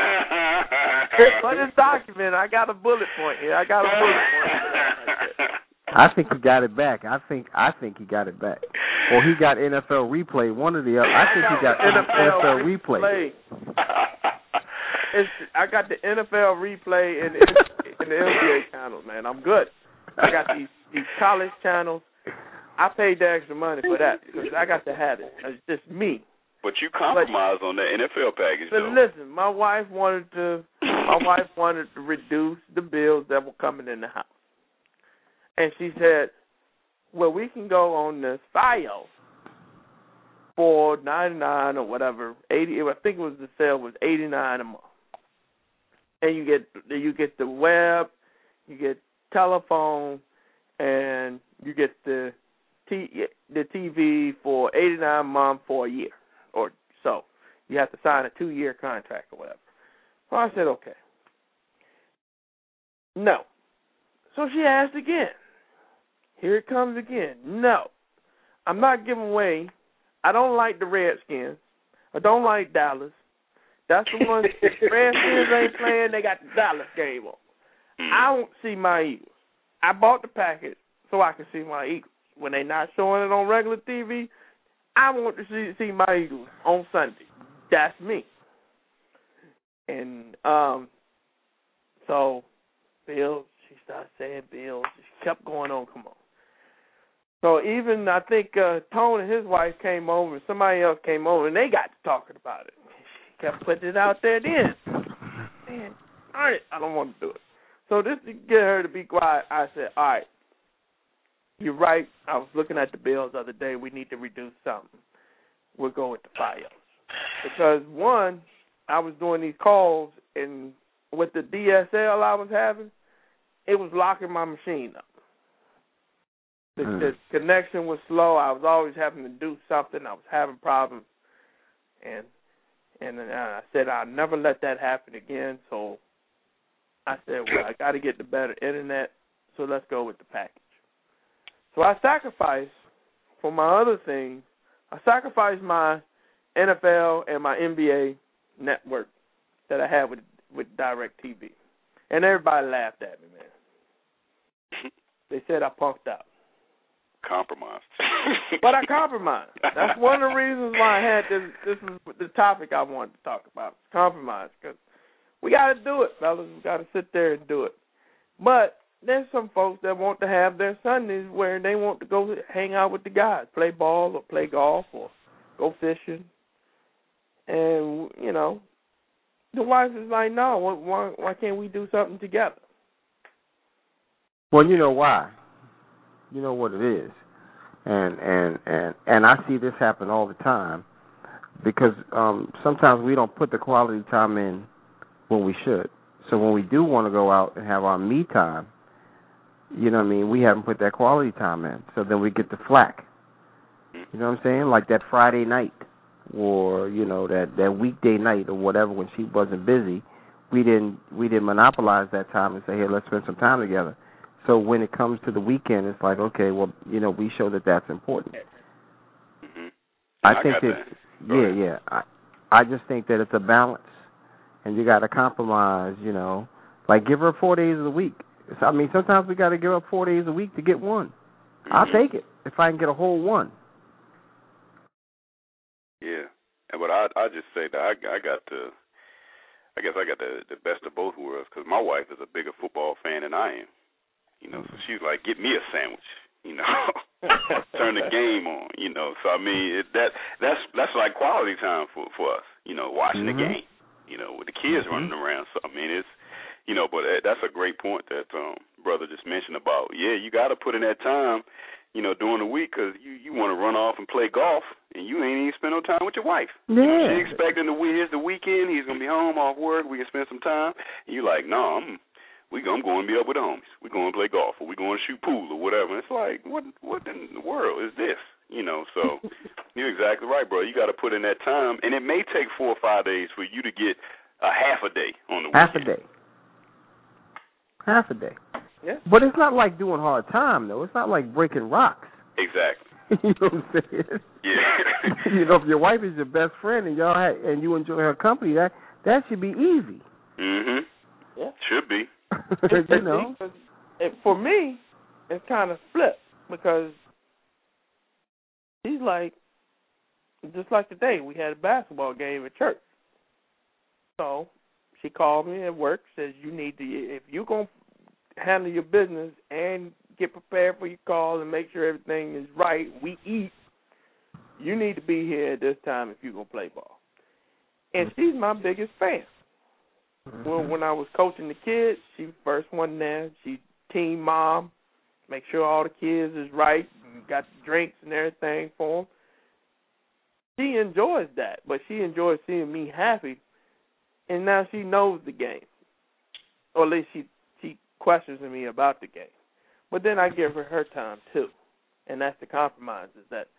I, but it's documented. I got a bullet point here. I got a bullet point. I think he got it back. I think I think he got it back. Or he got N F L replay. One of the other. I think he got N F L replay. It's, I got the N F L replay and in the N B A channels, man. I'm good. I got these these college channels. I paid the extra money for that because I got to have it. It's just me. But you compromised on the N F L package, but though. Listen, my wife wanted to. My wife wanted to reduce the bills that were coming in the house. And she said, well, we can go on this Fios for ninety-nine or whatever, eighty. I think it was the sale was eighty-nine a month, and you get you get the web, you get telephone, and you get the t the T V for eighty-nine a month for a year or so. You have to sign a two-year contract or whatever. So I said, okay. No. So she asked again. Here it comes again. No. I'm not giving away. I don't like the Redskins. I don't like Dallas. That's the one. Redskins ain't playing. They got the Dallas game on. I don't see my Eagles. I bought the package so I can see my Eagles. When they're not showing it on regular T V, I want to see, see my Eagles on Sunday. That's me. And um, so Bills, she started saying Bills. She kept going on. Come on. So even I think uh, Tone and his wife came over, and somebody else came over, and they got to talking about it. She kept putting it out there then. Man, all right, I don't want to do it. So just to get her to be quiet, I said, all right, you're right. I was looking at the bills the other day. We need to reduce something. We'll go with the Fios. Because, one, I was doing these calls, and with the D S L I was having, it was locking my machine up. The, mm. the connection was slow. I was always having to do something. I was having problems. And and then I said I'll never let that happen again. So I said, well, I got to get the better internet, so let's go with the package. So I sacrificed for my other things. I sacrificed my N F L and my N B A network that I had with with DirecTV. And everybody laughed at me, man. They said I punked out. Compromised. But I compromised. That's one of the reasons why I had this. This is the topic I wanted to talk about. Compromise. Because we got to do it, fellas. We got to sit there and do it. But there's some folks that want to have their Sundays where they want to go hang out with the guys, play ball or play golf or go fishing. And, you know, the wife is like, no, why, why can't we do something together? Well, you know why. You know what it is. And and, and, and I see this happen all the time because um, sometimes we don't put the quality time in when we should. So when we do want to go out and have our me time, you know what I mean, we haven't put that quality time in. So then we get the flack. You know what I'm saying? Like that Friday night or, you know, that, that weekday night or whatever when she wasn't busy, we didn't we didn't monopolize that time and say, hey, let's spend some time together. So when it comes to the weekend, it's like, okay, well, you know, we show that that's important. Mm-hmm. I, I think got that, that. yeah, yeah. I, I just think that it's a balance, and you got to compromise. You know, like give her four days a week. I mean, sometimes we got to give up four days a week to get one. Mm-hmm. I'll take it if I can get a whole one. Yeah, but I I just say that I I got the, I guess I got the the best of both worlds because my wife is a bigger football fan than I am. You know, so she's like, get me a sandwich. You know, turn the game on. You know, so I mean it, that that's that's like quality time for for us. You know, watching mm-hmm. the game. You know, with the kids mm-hmm. running around. So I mean it's, you know, but that's a great point that um brother just mentioned about. Yeah, you got to put in that time. You know, during the week, because you, you want to run off and play golf, and you ain't even spend no time with your wife. Yeah. You know, she expecting the here's the weekend, he's gonna be home off work, we can spend some time. And you like, no, I'm we I'm going to be up with the homies. We going to play golf, or we going to shoot pool, or whatever. And it's like, what what in the world is this? You know, so you're exactly right, bro. You got to put in that time, and it may take four or five days for you to get a half a day on the weekend. Half a day. Half a day. Yeah. But it's not like doing hard time, though. It's not like breaking rocks. Exactly. You know what I'm saying? Yeah. You know, if your wife is your best friend and y'all ha- and you enjoy her company, that that should be easy. Mhm. Yeah. Should be. You know. It, for me, it's kind of flipped because she's like, just like today, we had a basketball game at church. So she called me at work, says you need to, if you're gonna handle your business and get prepared for your call and make sure everything is right, we eat, you need to be here at this time if you're going to play ball. And she's my biggest fan. Mm-hmm. When, when I was coaching the kids, she first one there. She team mom, make sure all the kids is right, got the drinks and everything for them. She enjoys that, but she enjoys seeing me happy, and now she knows the game. Or at least she questions me about the game. But then I give her her time, too. And that's the compromise, is that...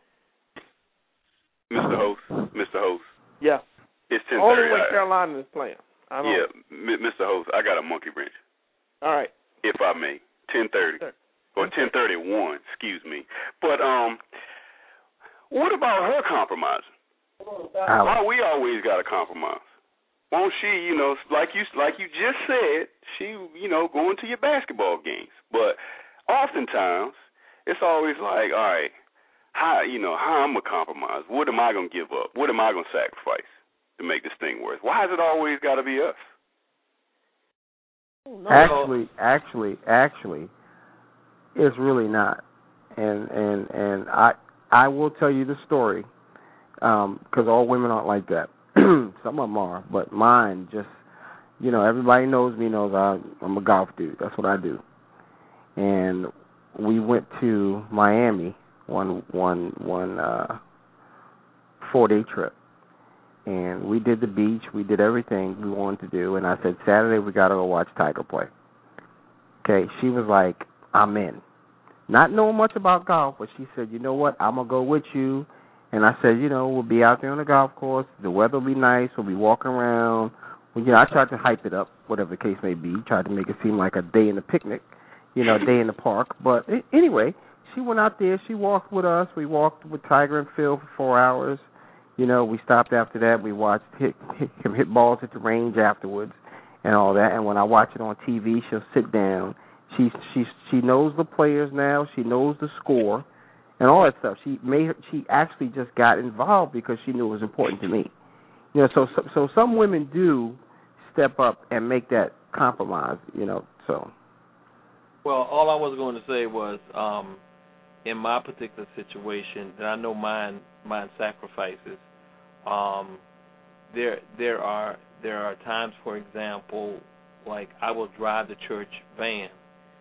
Mister Host, Mister Host. Yeah. It's ten thirty. Only when Carolina is playing. I don't yeah, M- Mister Host, I got a monkey wrench. All right. If I may. ten thirty. Or ten thirty-one, excuse me. But um, what about her compromising? Why we always got to compromise? Won't she, you know, like you like you just said, she, you know, going to your basketball games. But oftentimes, it's always like, all right, how, you know, how I'm going to compromise? What am I going to give up? What am I going to sacrifice to make this thing work? Why has it always got to be us? Actually, actually, actually, it's really not. And and and I I will tell you the story, because um, all women aren't like that. Some of them are, but mine just, you know, everybody knows me, knows I, I'm a golf dude. That's what I do. And we went to Miami one one one uh, four-day trip, and we did the beach. We did everything we wanted to do, and I said, Saturday we got to go watch Tiger play. Okay, she was like, I'm in. Not knowing much about golf, but she said, you know what, I'm going to go with you. And I said, you know, we'll be out there on the golf course. The weather will be nice. We'll be walking around. Well, you know, I tried to hype it up, whatever the case may be. Tried to make it seem like a day in the picnic, you know, a day in the park. But anyway, she went out there. She walked with us. We walked with Tiger and Phil for four hours. You know, we stopped after that. We watched hit, hit, him hit balls at the range afterwards and all that. And when I watch it on T V, she'll sit down. She she she knows the players now. She knows the score. And all that stuff. She made. She actually just got involved because she knew it was important to me. You know, so so, so some women do step up and make that compromise. You know, so. Well, all I was going to say was, um, in my particular situation, and I know mine mine sacrifices. Um, there there are there are times, for example, like I will drive the church van,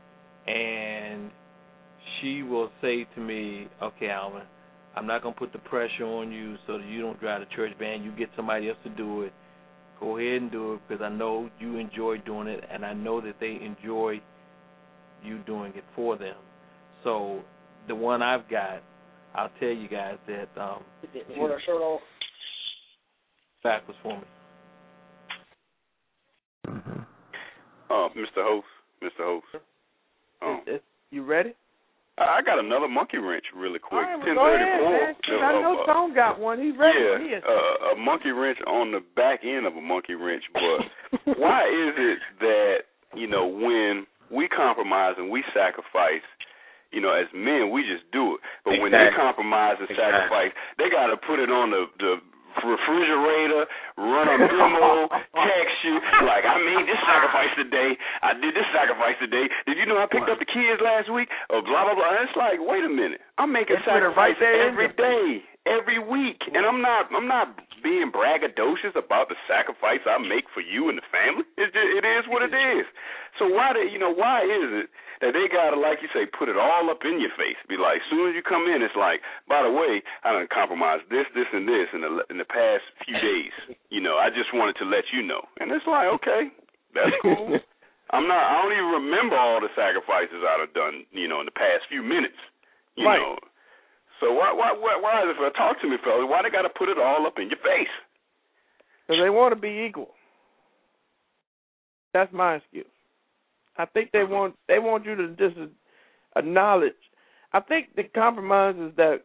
and she will say to me, okay, Alvin, I'm not going to put the pressure on you so that you don't drive the church van. You get somebody else to do it. Go ahead and do it because I know you enjoy doing it, and I know that they enjoy you doing it for them. So the one I've got, I'll tell you guys that um, you want her shirt off? Backwards for me. Uh, Mister Host, Mister Host. Um, It's, it's, you ready? I got another monkey wrench really quick. All right, well, ten go ahead, thirty-four. man. 'Cause I know Tone got one. He's ready. Yeah, He is. uh, a monkey wrench on the back end of a monkey wrench. But why is it that, you know, when we compromise and we sacrifice, you know, as men, we just do it. But when they compromise and sacrifice, they got to put it on the, the refrigerator, run a memo, text you, like, I made this sacrifice today. I did this sacrifice today. Did you know I picked up the kids last week? Or blah, blah, blah. And it's like, wait a minute. I'm making sacrifice every day, every week. And I'm not I'm not being braggadocious about the sacrifice I make for you and the family. It, just, it is what it is. So why, do, you know, why is it that they got to, like you say, put it all up in your face? Be like, as soon as you come in, it's like, by the way, I done compromised this, this, and this in the in the past few days. You know, I just wanted to let you know. And it's like, okay, that's cool. I'm not. I don't even remember all the sacrifices I've done, you know, in the past few minutes. You right. know. So why, why, why, why is it? Talk to me, fellas. Why they got to put it all up in your face? Because they want to be equal. That's my excuse. I think they want they want you to just acknowledge. I think the compromise is that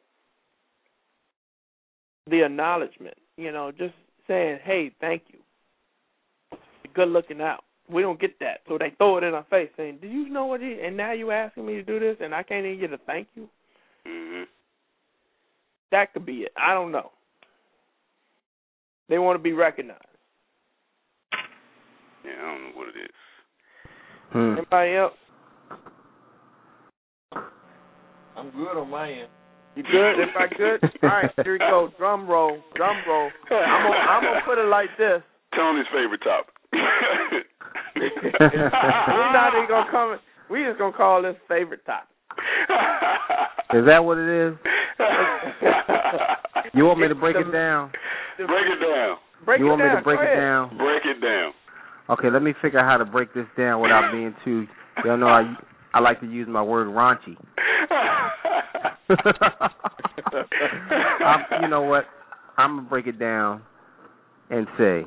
the acknowledgement, you know, just saying, hey, thank you. Good looking out. We don't get that. So they throw it in our face saying, do you know what he, and now you asking me to do this and I can't even get a thank you? Mm-hmm. That could be it. I don't know. They want to be recognized. Yeah, I don't know what it is. Hmm. Anybody else? I'm good on my end. You good? Everybody good? All right, here we go. Drum roll. Drum roll. I'm gonna, I'm gonna put it like this. Tony's favorite topic. We're not even gonna come. We just gonna call this favorite topic. Is that what it is? You want me to break the, it down? Break it down. Break you it want down. me to break Go it ahead. down? Break it down. Okay, let me figure out how to break this down without being too. Y'all know I I like to use my word raunchy. I'm, you know what? I'm gonna break it down and say,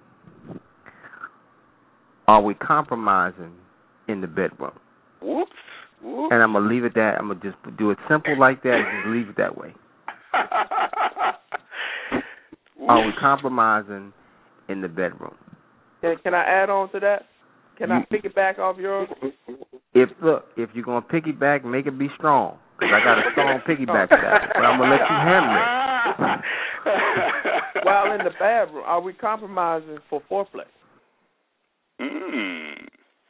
are we compromising in the bedroom? Whoops. Whoops. And I'm gonna leave it that. I'm gonna just do it simple like that and just leave it that way. Are we compromising in the bedroom? Can, can I add on to that? Can I piggyback off yours? If look, if you're gonna piggyback, make it be strong, because I got a strong piggyback to that. But I'm gonna let you handle it. While in the bedroom, are we compromising for foreplay? Mm.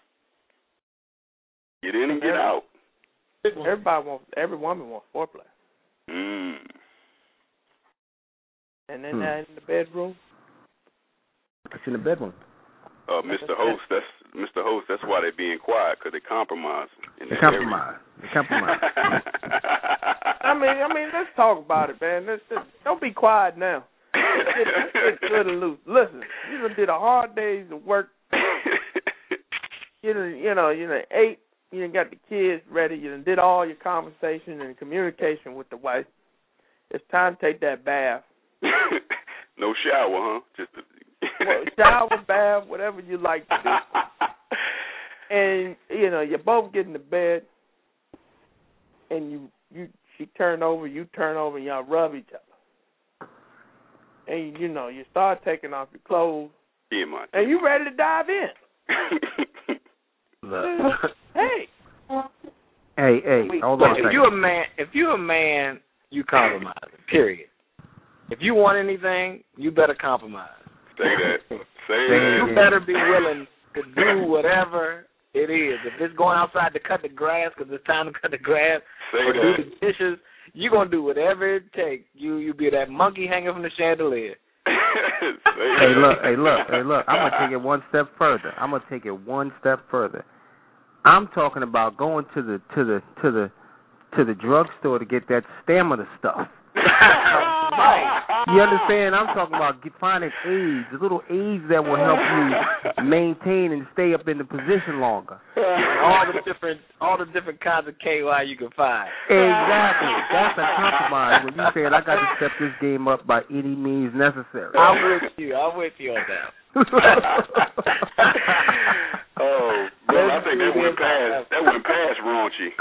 Get in and get out. Everybody wants. Every woman wants foreplay. Mm. And then Hmm. that in the bedroom. It's in the bedroom. Uh, Mister Host, that's Mister Host. That's why they're being quiet, because they compromise. In They that compromise. They compromise. I mean, I mean, let's talk about it, man. Let's, let's, don't be quiet now. Let's get, let's get good and loose. Listen, you done did a hard days of work. You done, you know, you done ate. You done got the kids ready. You done did all your conversation and communication with the wife. It's time to take that bath. No shower, huh? Just a Well, shower, bath, whatever you like to do. And, you know, you both get in the bed, and you, you she turn over, you turn over, and y'all rub each other. And, you know, you start taking off your clothes, yeah, man. and you ready to dive in. Hey. Hey, hey, hold on a Look, if second. you a man, if you a man, you compromise. Period. If you want anything, you better compromise. Say that. Say You that. better be willing to do whatever it is. If it's going outside to cut the grass because it's time to cut the grass, Say or that. do the dishes, you're going to do whatever it takes. You you be that monkey hanging from the chandelier. Hey, look, hey, look, hey, look. I'm gonna take it one step further. I'm gonna take it one step further. I'm talking about going to the to the to the to the drugstore to get that stamina stuff. You understand? I'm talking about get, finding aids, the little aids that will help you maintain and stay up in the position longer. all the different all the different kinds of K Y you can find. Exactly. That's a compromise when you said I got to step this game up by any means necessary. I'm with you. I'm with you on that. Oh, bro, I think that went past that went past raunchy.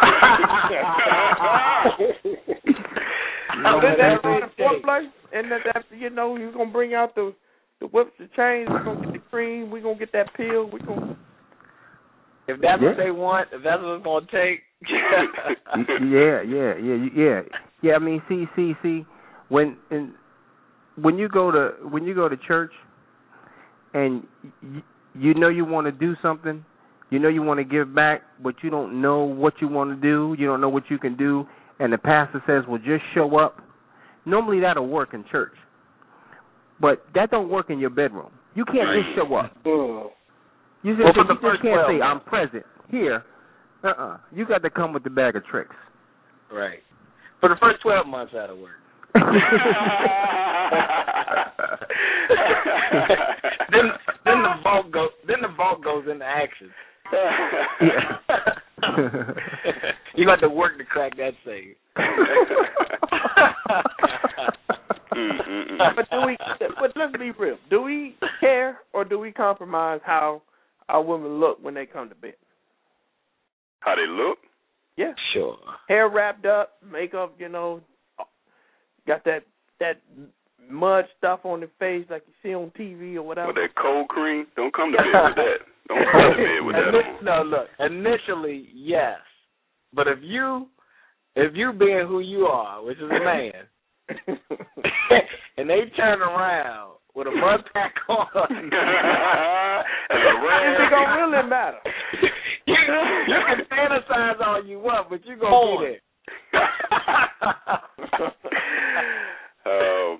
No, then that's on the foreplay, and that, that you know you're gonna bring out the the whips, the chains. We're gonna get the cream. We're gonna get that pill. We're gonna. If that's Yeah. what they want, if that's what it's gonna take. yeah, yeah, yeah, yeah, yeah. I mean, see, see, see, when in, when you go to when you go to church, and you, you know you want to do something, you know you want to give back, but you don't know what you want to do. You don't know what you can do, and the pastor says, "Well, just show up." Normally that'll work in church, but that don't work in your bedroom. You can't just show up. You just, Well, for you the just first can't twelve say, months. "I'm present here." Uh-uh. You got to come with the bag of tricks. Right. For the first twelve months, that'll work. then, then the vault goes. Then the vault goes into action. Yeah. You got to work to crack that safe. But do we? But let's be real. Do we care or do we compromise how our women look when they come to bed? How they look? Yeah. Sure. Hair wrapped up, makeup, you know, got that that mud stuff on the face like you see on T V or whatever. With that cold cream? Don't come to bed with that. Don't come to bed with that on. No, look. Initially, yes, but if you, if you being who you are, which is a man, and they turn around with a mud pack on, and a rag. Is it gonna really matter? you, you can fantasize all you want, but you gonna be there. Oh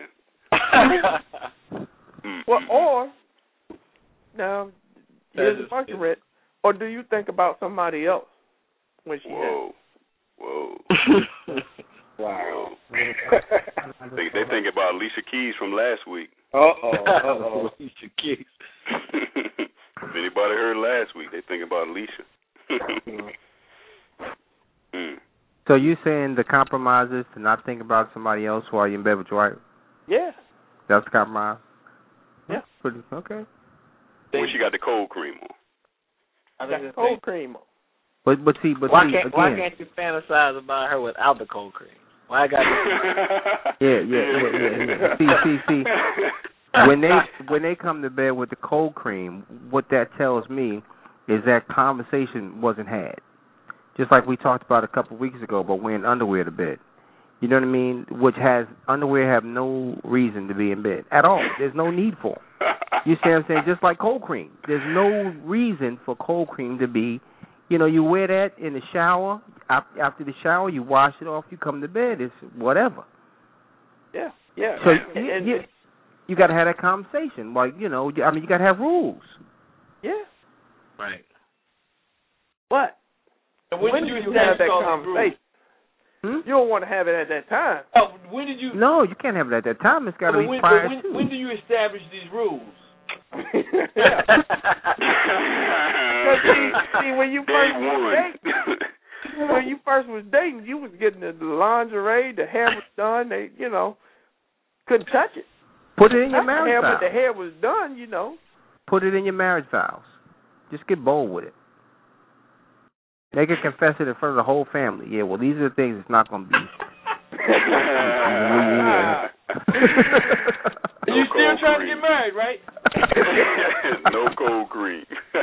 man. Well, or now here's the question, Red. Or do you think about somebody else when she Whoa. Whoa. Wow. they, they think about Alicia Keys from last week. Uh-oh. Uh-oh. Alicia Keys. If anybody heard last week, they think about Alicia. mm. So you saying the compromise is to not think about somebody else while you're in bed with your wife? Yeah. That's the compromise? Yeah. Pretty, okay. When she got the cold cream on. I think it's cold cream on. But but see, but why see, can't again, why can't you fantasize about her without the cold cream? Why I got yeah, yeah, yeah, yeah, yeah. See, see, see. When they when they come to bed with the cold cream, what that tells me is that conversation wasn't had. Just like we talked about a couple of weeks ago about wearing underwear to bed. You know what I mean? Which has underwear have no reason to be in bed at all. There's no need for them. You see what I'm saying? Just like cold cream. There's no reason for cold cream to be. You know, you wear that in the shower. After the shower, you wash it off. You come to bed. It's whatever. Yeah, yeah. So and, you, and, you, you got to have that conversation. Like, you know, I mean, you got to have rules. Yeah. Right. But And when, when did do you you have that establish all these conversation? Hmm? You don't want to have it at that time. rules? Oh, when did you? No, you can't have it at that time. It's got to but be when, prior but when, to. when do you establish these rules? Yeah. see, see, when you first Day was one. dating, when you first was dating, you was getting the lingerie, the hair was done. They, you know, couldn't touch it. Put it in your Not the marriage hair, vows. but the hair was done. You know. Put it in your marriage vows. Just get bold with it. They can confess it in front of the whole family. Yeah, well, these are the things it's not going to be. Yeah. No you still cold trying cream. to get married, right? No cold cream.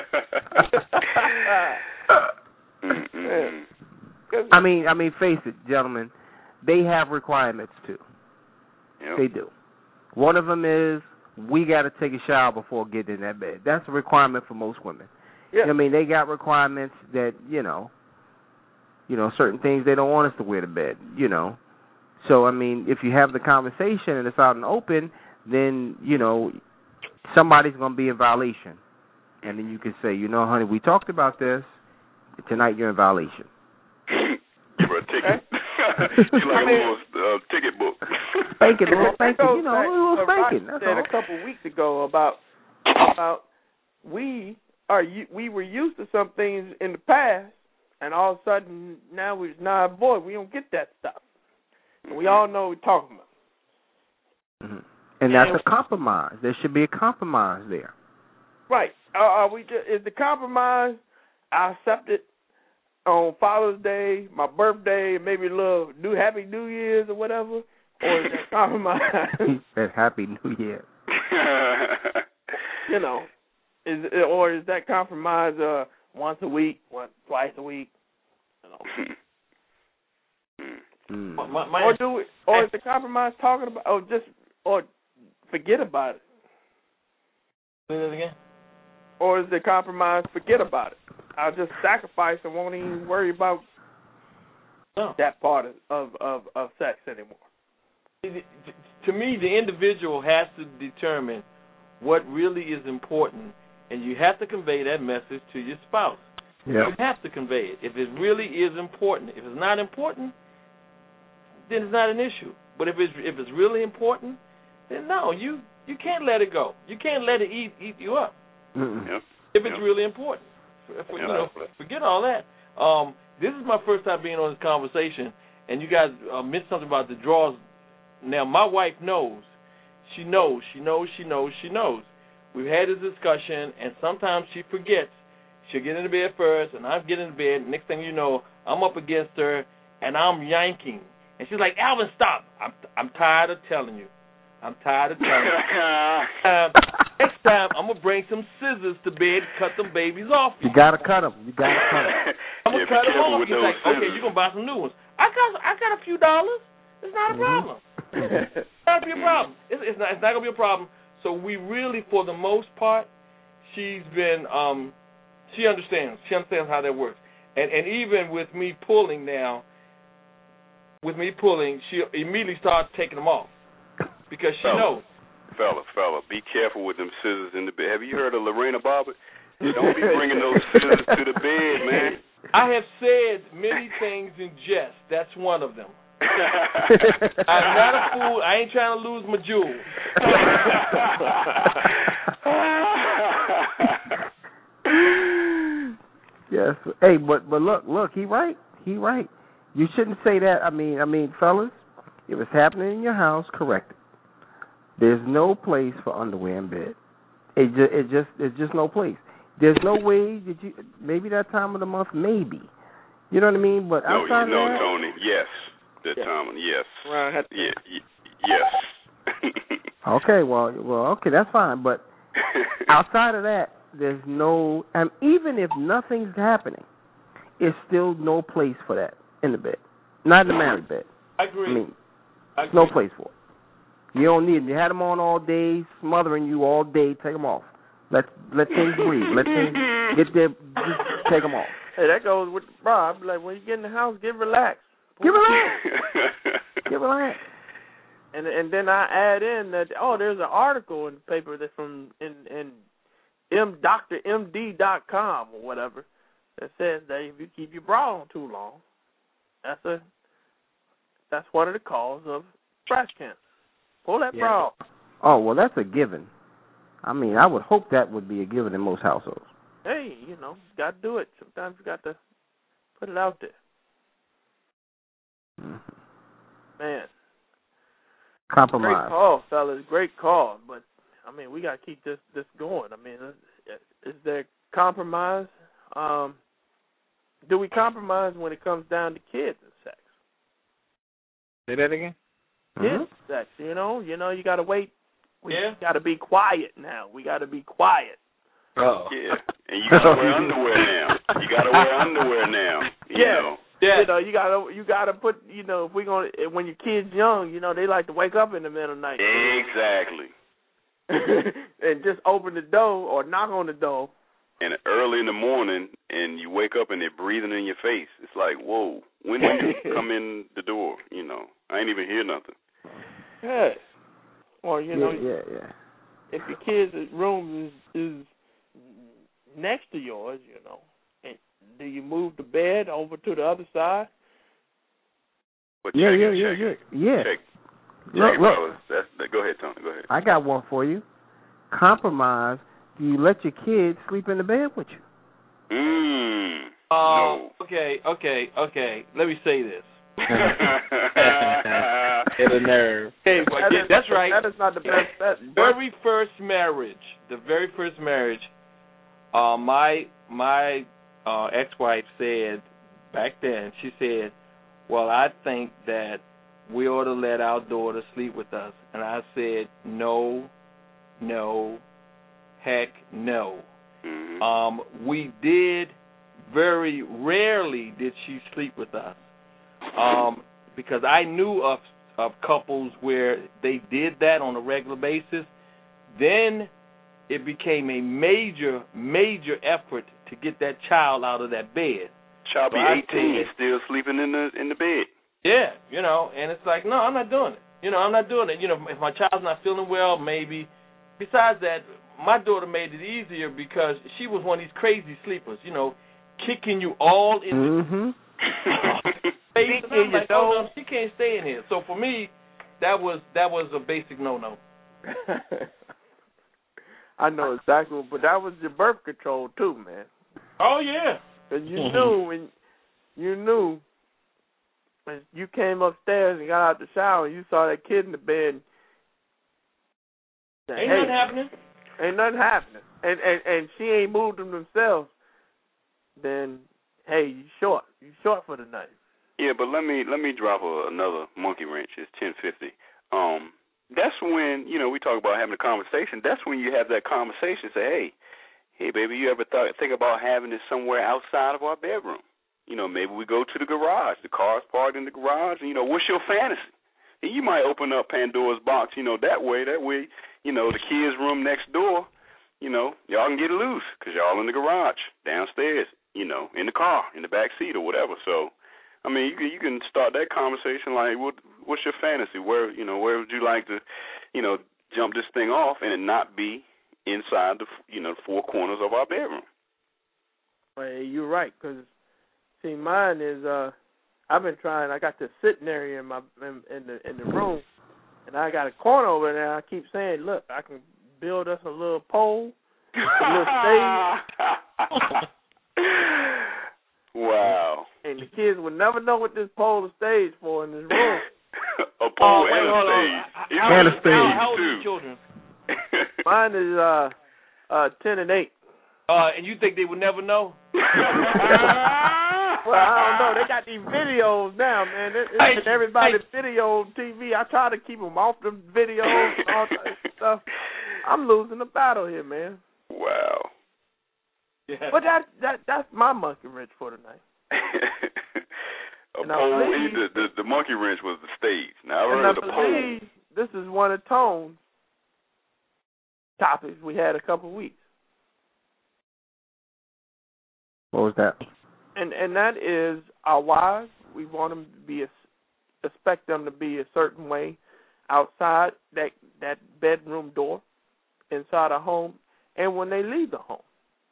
Mm-mm-mm. I mean, I mean, face it, gentlemen. They have requirements too. Yep. They do. One of them is we got to take a shower before getting in that bed. That's a requirement for most women. Yeah. I mean, they got requirements that you know, you know, certain things they don't want us to wear to bed. You know, so I mean, if you have the conversation and it's out in the open, then you know somebody's going to be in violation, and then you can say, you know, honey, we talked about this. Tonight you're in violation. Give her a ticket. You like I mean, a little uh, ticket book. Spanking, a little spanking, you know, Like a little what Rock spanking. That's said all. a couple of weeks ago about about we are we were used to some things in the past, and all of a sudden now we now boy we don't get that stuff. And we all know what we're talking about. Mm-hmm. And that's a compromise. There should be a compromise there. Right? Uh, are we? Just, is the compromise? I accept it. on Father's Day, my birthday, and maybe a little new Happy New Year's or whatever, or is that compromise? He said Happy New Year. You know, is or is that compromise uh, once a week, once twice a week? You know. Mm. My, my, or do we, or is the compromise talking about, or just, or forget about it? Say that again. Or is the compromise forget about it? I'll just sacrifice and won't even worry about no. that part of, of, of, of sex anymore. To me, the individual has to determine what really is important, and you have to convey that message to your spouse. Yep. You have to convey it. If it really is important, if it's not important, then it's not an issue. But if it's if it's really important, then no, you you can't let it go. You can't let it eat eat you up. Yep. If it's Yep. really important, for, you know, forget all that. Um, this is my first time being on this conversation, and you guys uh, mentioned something about the drawers. Now, my wife knows. She knows. She knows. She knows. She knows. We've had this discussion, and sometimes she forgets. She'll get into bed first, and I get into bed. Next thing you know, I'm up against her, and I'm yanking. And she's like, Alvin, stop. I'm I'm tired of telling you. I'm tired of telling you. uh, next time, I'm going to bring some scissors to bed and cut them babies off. You got to cut them. You got to cut them. I'm going to Yeah, cut them off. with He's those like, okay, scissors. you're going to buy some new ones. I got I got a few dollars. It's not a problem. It's not going to be a problem. It's, it's not, it's not going to be a problem. So we really, for the most part, she's been, um, she understands. She understands how that works. And and even with me pulling now, with me pulling, she immediately starts taking them off because she Fella, knows. Fella, fella, be careful with them scissors in the bed. Have you heard of Lorena Bobbitt? Don't be bringing those scissors to the bed, man. I have said many things in jest. That's one of them. I'm not a fool. I ain't trying to lose my jewels. Yes. Hey, but but look, look, he right. He right. You shouldn't say that. I mean, I mean, fellas, if it's happening in your house, correct it. There's no place for underwear in bed. It just, it just, it's just no place. There's no way that you. Maybe that time of the month, maybe. You know what I mean? But no, outside you know, of that, Tony. Yes, that Yeah. time. Yes. Well, I had to- Yeah. Y- yes. okay, well, well, okay, that's fine. But outside of that, there's no. And even if nothing's happening, it's still no place for that in the bed. Not in the married bed. I agree. I mean, I there's agree. no place for it. You don't need them. You had them on all day, smothering you all day. Take them off. Let let things breathe. Let things get there. Just take them off. Hey, that goes with bro. I'm like, when you get in the house, get relaxed. Get relaxed. Get relaxed. And and then I add in that oh, there's an article in the paper that's from in in M Doctor M D dot com or whatever that says that if you keep your bra on too long, that's a that's one of the causes of breast cancer. Pull that Yeah. bra off. Oh well, that's a given. I mean, I would hope that would be a given in most households. Hey, you know, you got to do it. Sometimes you got to put it out there. Mm-hmm. Man. Compromise. Great call, fellas. Great call. But, I mean, we got to keep this, this going. I mean, is, is there compromise? Um, do we compromise when it comes down to kids and sex? Say that again? Kids Mm-hmm. and sex, you know? You know, you got to wait. We Yeah. got to be quiet now. We got to be quiet. Oh. Yeah, and you gotta wear underwear now. You gotta wear underwear now. You Yeah. know. Yeah. You know, you gotta you gotta put you know, if we gonna when your kids young, you know, they like to wake up in the middle of the night. Exactly. And just open the door or knock on the door. And early in the morning, and you wake up and they're breathing in your face. It's like, whoa, when did you come in the door? You know, I ain't even hear nothing. Yeah. Or, you know, yeah, yeah, yeah. if your kid's room is, is next to yours, you know, and do you move the bed over to the other side? But Yeah, check yeah, it, yeah, check yeah, it. yeah. Check, Look, check it, look. fellas. That's, that, go ahead, Tony. Go ahead. I got one for you. Compromise. Do you let your kids sleep in the bed with you? Mmm. Uh, no. Okay, okay, okay. Let me say this. Hit a nerve. Hey, well, That yeah, is- that's right. That is not the best. That, Very first marriage, the very first marriage, uh, my my uh, ex-wife said back then. She said, well, I think that we ought to let our daughter sleep with us. And I said, no, no, heck no. Mm-hmm. Um, we did, very rarely did she sleep with us. Um, because I knew of, of couples where they did that on a regular basis. Then it became a major, major effort to get that child out of that bed. Child be so eighteen, said, still sleeping in the in the bed. Yeah, you know, and it's like, no, I'm not doing it. You know, I'm not doing it. You know, if my child's not feeling well, maybe. Besides that, my daughter made it easier because she was one of these crazy sleepers, you know, kicking you all in mm-hmm. the face. And I'm like, oh, no, she can't stay in here. So for me, that was that was a basic no-no. I know exactly, but that was your birth control too, man. Oh yeah, because you knew when you knew when you came upstairs and got out the shower, and you saw that kid in the bed. Said, ain't hey, nothing happening. Ain't nothing happening, and and and she ain't moved them themselves. Then hey, you short, you short for the night. Yeah, but let me let me drop a, another monkey wrench. It's ten fifty. Um. That's when, you know, we talk about having a conversation. That's when you have that conversation. Say, hey, hey, baby, you ever thought, think about having it somewhere outside of our bedroom? You know, maybe we go to the garage. The car's parked in the garage. And, you know, what's your fantasy? And you might open up Pandora's box, you know, that way. That way, you know, the kids' room next door, you know, y'all can get loose because y'all in the garage, downstairs, you know, in the car, in the back seat or whatever. So, I mean, you can, you can start that conversation like, what, what's your fantasy? Where, you know, where would you like to, you know, jump this thing off and it not be inside the, you know, four corners of our bedroom? Well, you're right, because, see, mine is, uh, I've been trying, I got this sitting area in my in, in the in the room, and I got a corner over there, and I keep saying, look, I can build us a little pole, a little stage. Wow. And the kids would never know what this pole is stage for in this room. A pole oh, and wait, a stage. How, and a how, stage. how, how old are your children? Mine is uh, uh, ten and eight. Uh, and you think they would never know? Well, I don't know. They got these videos now, man. It, it, Hey, everybody hey. video on T V. I try to keep them off the videos and all that stuff. I'm losing the battle here, man. Wow. Yeah. But that that that's my monkey wrench for tonight. A And I pole, believe- the, the, the monkey wrench was the stage. Now, I've And heard I of the pole. believe this is one of Tone's topics we had a couple of weeks. What was that? And and that is our wives. We want them to be a, expect them to be a certain way outside that that bedroom door, inside a home, and when they leave the home.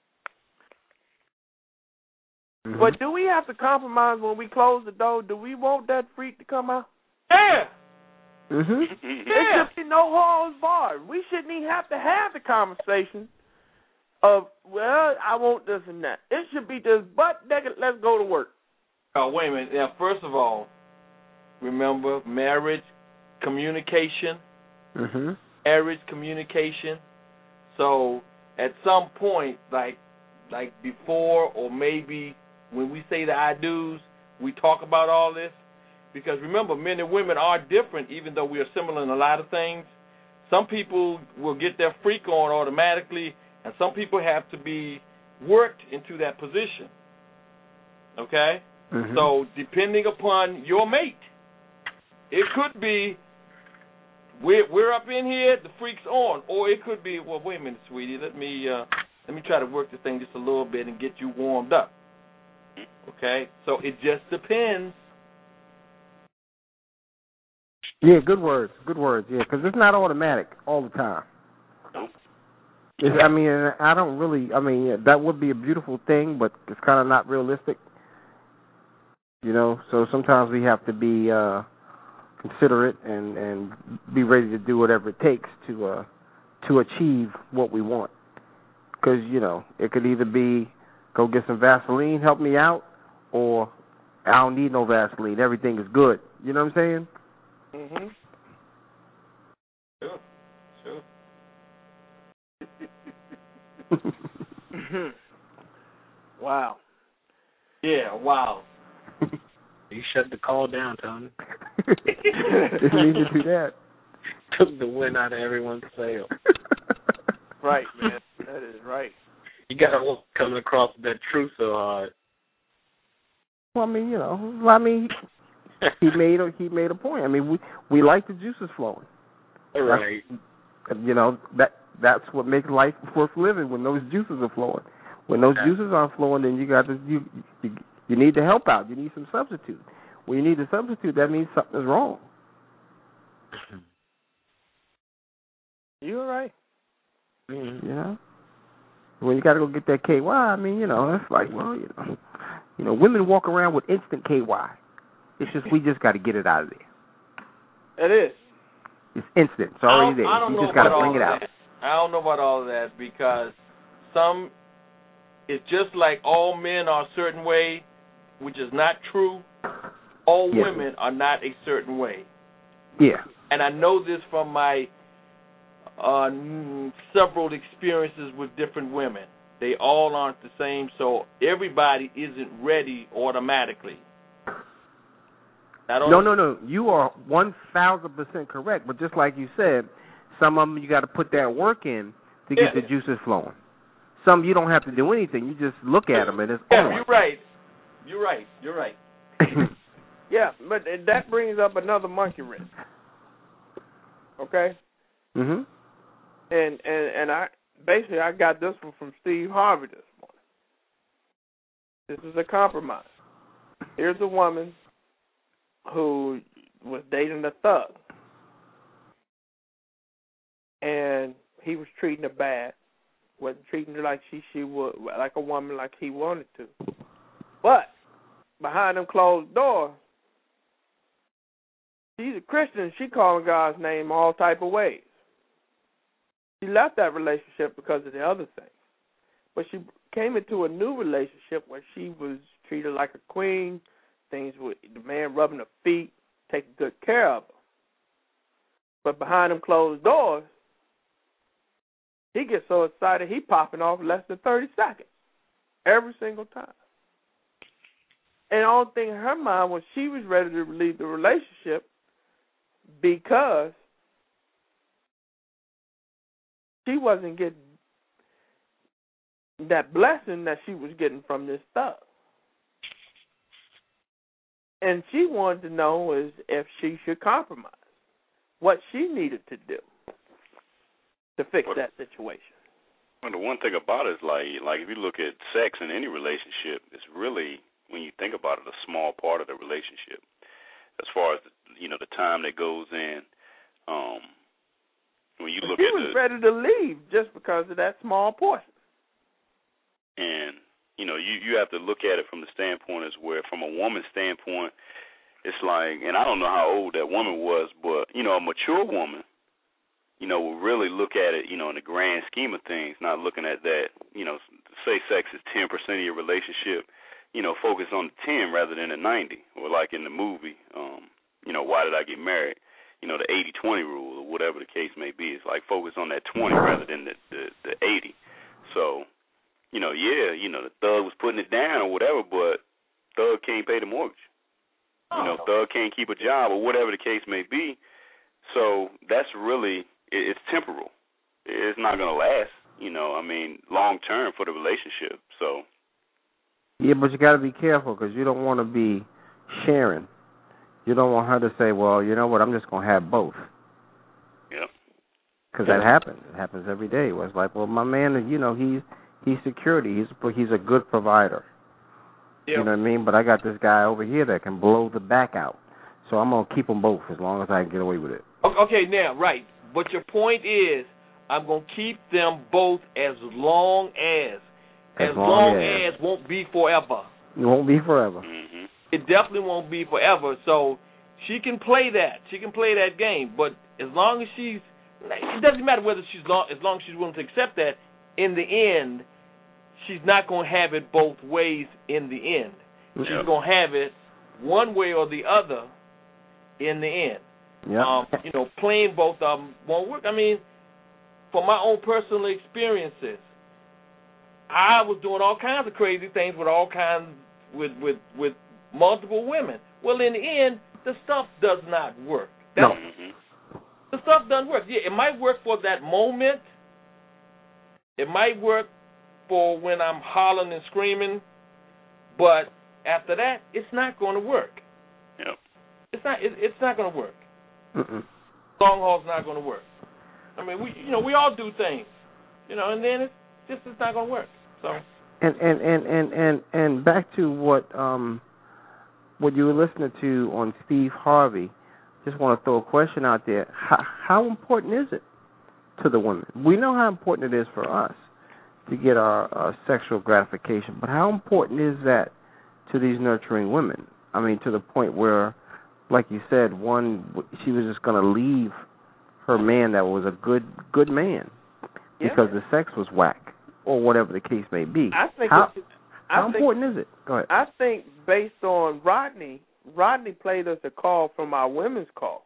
Mm-hmm. But do we have to compromise when we close the door? Do we want that freak to come out? Yeah. Mm-hmm. There should be no holds barred. We shouldn't even have to have the conversation of, well, I want this and that. It should be just butt naked, let's go to work. Oh, wait a minute. Now, first of all, remember marriage, communication, Mm-hmm. marriage, communication. So at some point, like like before or maybe when we say the I do's, we talk about all this. Because remember, men and women are different, even though we are similar in a lot of things. Some people will get their freak on automatically, and some people have to be worked into that position. Okay? Mm-hmm. So depending upon your mate, it could be we're we're up in here, the freak's on, or it could be, well, wait a minute, sweetie, let me uh, let me try to work this thing just a little bit and get you warmed up. Okay? So it just depends. Yeah, good words, good words. Yeah, because it's not automatic all the time. It's, I mean, I don't really. I mean, that would be a beautiful thing, but it's kind of not realistic. You know, so sometimes we have to be uh, considerate and, and be ready to do whatever it takes to uh, to achieve what we want. Because you know, it could either be go get some Vaseline, help me out, or I don't need no Vaseline. Everything is good. You know what I'm saying? Mm-hmm. Sure, sure. Wow. Yeah, wow. You shut the call down, Tony. Didn't need to do that. Took the wind out of everyone's sail. Right, man. That is right. You got to coming across that truth so hard. Well, I mean, you know, I mean, he made a he made a point. I mean, we we like the juices flowing. Right. That's, you know, that that's what makes life worth living, when those juices are flowing. When those yeah. juices aren't flowing, then you got to you, you you need to help out. You need some substitute. When you need a substitute, that means something's wrong. You're right. Mm-hmm. You know, when you got to go get that K Y, I mean, you know, it's like, well, you know, you know, women walk around with instant K Y. It's just we just got to get it out of there. It is. It's instant. It's already there. I don't You know just got to about bring all it of out. that. I don't know about all of that, because some, it's just like all men are a certain way, which is not true. All yeah. women are not a certain way. Yeah. And I know this from my uh, several experiences with different women. They all aren't the same, so everybody isn't ready automatically. I don't No, no, no. You are one thousand percent correct. But just like you said, some of them you got to put that work in to get yeah. the juices flowing. Some you don't have to do anything. You just look at them and it's yeah, on. You're right. You're right. You're right. Yeah, but that brings up another monkey wrench. Okay. Mhm. And and and I basically I got this one from Steve Harvey this morning. This is a compromise. Here's a woman who was dating a thug, and he was treating her bad, wasn't treating her like she she would, like a woman, like he wanted to. But behind them closed doors, she's a Christian. She calling God's name all type of ways. She left that relationship because of the other things, but she came into a new relationship where she was treated like a queen. Things with the man rubbing her feet, taking good care of her. But behind them closed doors, he gets so excited he popping off less than thirty seconds every single time. And the only thing in her mind was she was ready to leave the relationship because she wasn't getting that blessing that she was getting from this thug. And she wanted to know is if she should compromise, what she needed to do to fix well, that situation. Well, the one thing about it is like, like if you look at sex in any relationship, it's really, when you think about it, a small part of the relationship. As far as the, you know, the time that goes in, um, when you but look she at was the, ready to leave just because of that small portion. And you know, you, you have to look at it from the standpoint as where, from a woman's standpoint, it's like, and I don't know how old that woman was, but, you know, a mature woman, you know, will really look at it, you know, in the grand scheme of things, not looking at that, you know, say sex is ten percent of your relationship, you know, focus on the ten rather than the ninety, or like in the movie, um, you know, Why Did I Get Married? You know, the eighty twenty rule, or whatever the case may be. It's like focus on that twenty rather than the, the, the eighty. So, you know, yeah, you know, the thug was putting it down or whatever, but thug can't pay the mortgage. Oh. You know, thug can't keep a job or whatever the case may be. So that's really, it's temporal. It's not going to last, you know, I mean, long term for the relationship. So. Yeah, but you got to be careful because you don't want to be sharing. You don't want her to say, well, you know what, I'm just going to have both. Yeah. Because that happens. It happens every day. Where it's like, well, my man, you know, he's, He's security. He's he's a good provider. Yep. You know what I mean? But I got this guy over here that can blow the back out. So I'm going to keep them both as long as I can get away with it. Okay, now, right. But your point is I'm going to keep them both as long as. As, as long, long as. as won't be forever. It won't be forever. Mm-hmm. It definitely won't be forever. So she can play that. She can play that game. But as long as she's, it doesn't matter whether she's long, as long as she's willing to accept that, in the end, she's not going to have it both ways in the end. Yep. She's going to have it one way or the other in the end. Yep. Um, you know, playing both of them won't work. I mean, from my own personal experiences, I was doing all kinds of crazy things with all kinds, with, with, with multiple women. Well, in the end, the stuff does not work. No. Mm-hmm. The stuff doesn't work. Yeah, it might work for that moment. It might work for when I'm hollering and screaming, but after that, it's not going to work. Yep. It's not. It, it's not going to work. Mm-mm. Long haul's not going to work. I mean, we, you know, we all do things, you know, and then it's just it's not going to work. So. And and, and, and, and and back to what um what you were listening to on Steve Harvey. Just want to throw a question out there. How, how important is it to the women? We know how important it is for us to get our uh, sexual gratification, but how important is that to these nurturing women? I mean, to the point where, like you said, one, she was just going to leave her man that was a good good man Yeah. because the sex was whack or whatever the case may be. I think how, it's, I how think, important is it? Go ahead. I think based on Rodney, Rodney played us a call from our women's call.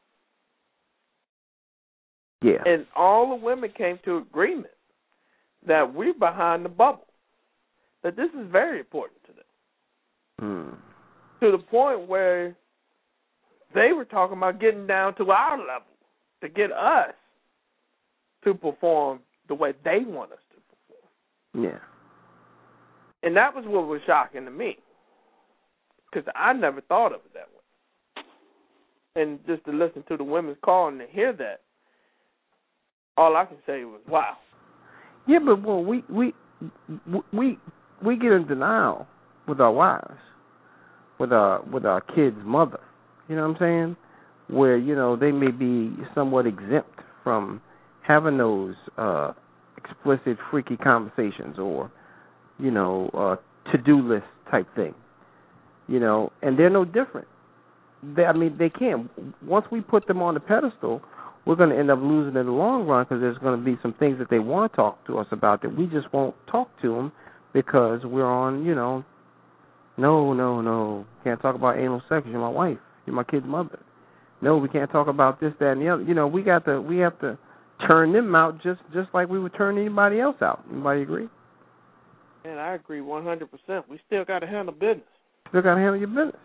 Yeah. And all the women came to agreement that we're behind the bubble, that this is very important to them. Hmm. To the point where they were talking about getting down to our level to get us to perform the way they want us to perform. Yeah. And that was what was shocking to me, because I never thought of it that way. And just to listen to the women's call and to hear that, all I can say was, wow. Yeah, but well, we we we we get in denial with our wives, with our with our kids' mother. You know what I'm saying? Where you know they may be somewhat exempt from having those uh, explicit, freaky conversations, or you know, uh, to-do list type thing. You know, and they're no different. They, I mean, they can't. Once we put them on the pedestal, we're going to end up losing in the long run because there's going to be some things that they want to talk to us about that we just won't talk to them because we're on, you know, no, no, no, can't talk about anal sex. You're my wife. You're my kid's mother. No, we can't talk about this, that, and the other. You know, we got to, we have to turn them out just, just like we would turn anybody else out. Anybody agree? And I agree one hundred percent. We still got to handle business. Still got to handle your business.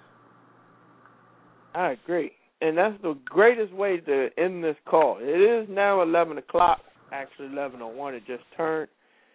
I agree. And that's the greatest way to end this call. It is now eleven o'clock, actually eleven oh one. It just turned.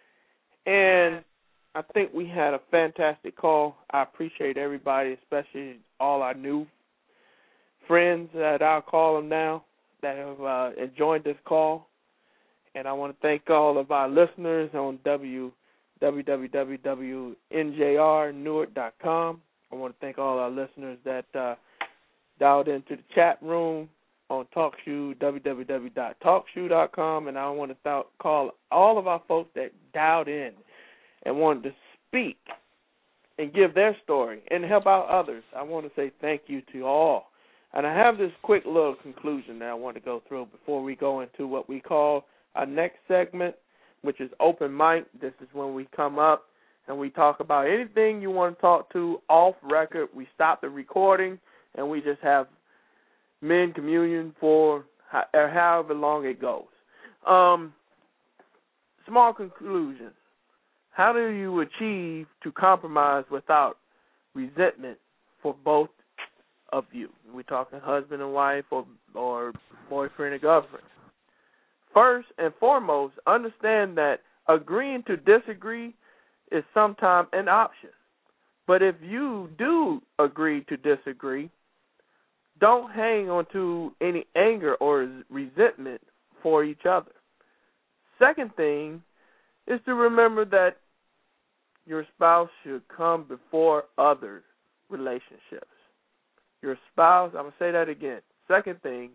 And I think we had a fantastic call. I appreciate everybody, especially all our new friends that I'll call them now that have uh, joined this call. And I want to thank all of our listeners on w w w w dot n j r newark dot com. I want to thank all our listeners that uh, dialed into the chat room on TalkShoe, w w w dot talk shoe dot com. And I want to th- call all of our folks that dialed in and wanted to speak and give their story and help out others. I want to say thank you to all. And I have this quick little conclusion that I want to go through before we go into what we call our next segment, which is open mic. This is when we come up and we talk about anything you want to talk to off record. We stop the recording and we just have men communion for however long it goes. Um, small conclusion. How do you achieve to compromise without resentment for both of you? We're talking husband and wife or, or boyfriend and girlfriend. First and foremost, understand that agreeing to disagree is sometimes an option. But if you do agree to disagree, don't hang on to any anger or resentment for each other. Second thing is to remember that your spouse should come before other relationships. Your spouse, I'm going to say that again. Second thing,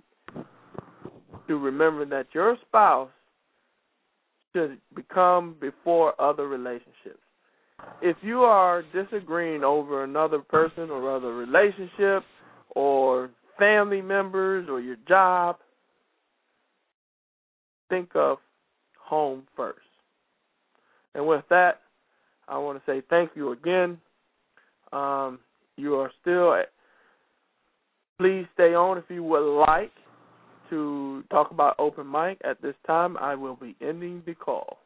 to remember that your spouse should become before other relationships. If you are disagreeing over another person or other relationship or family members or your job, think of home first. And with that, I want to say thank you again. Um, you are still, please stay on if you would like to talk about open mic. At this time, I will be ending the call.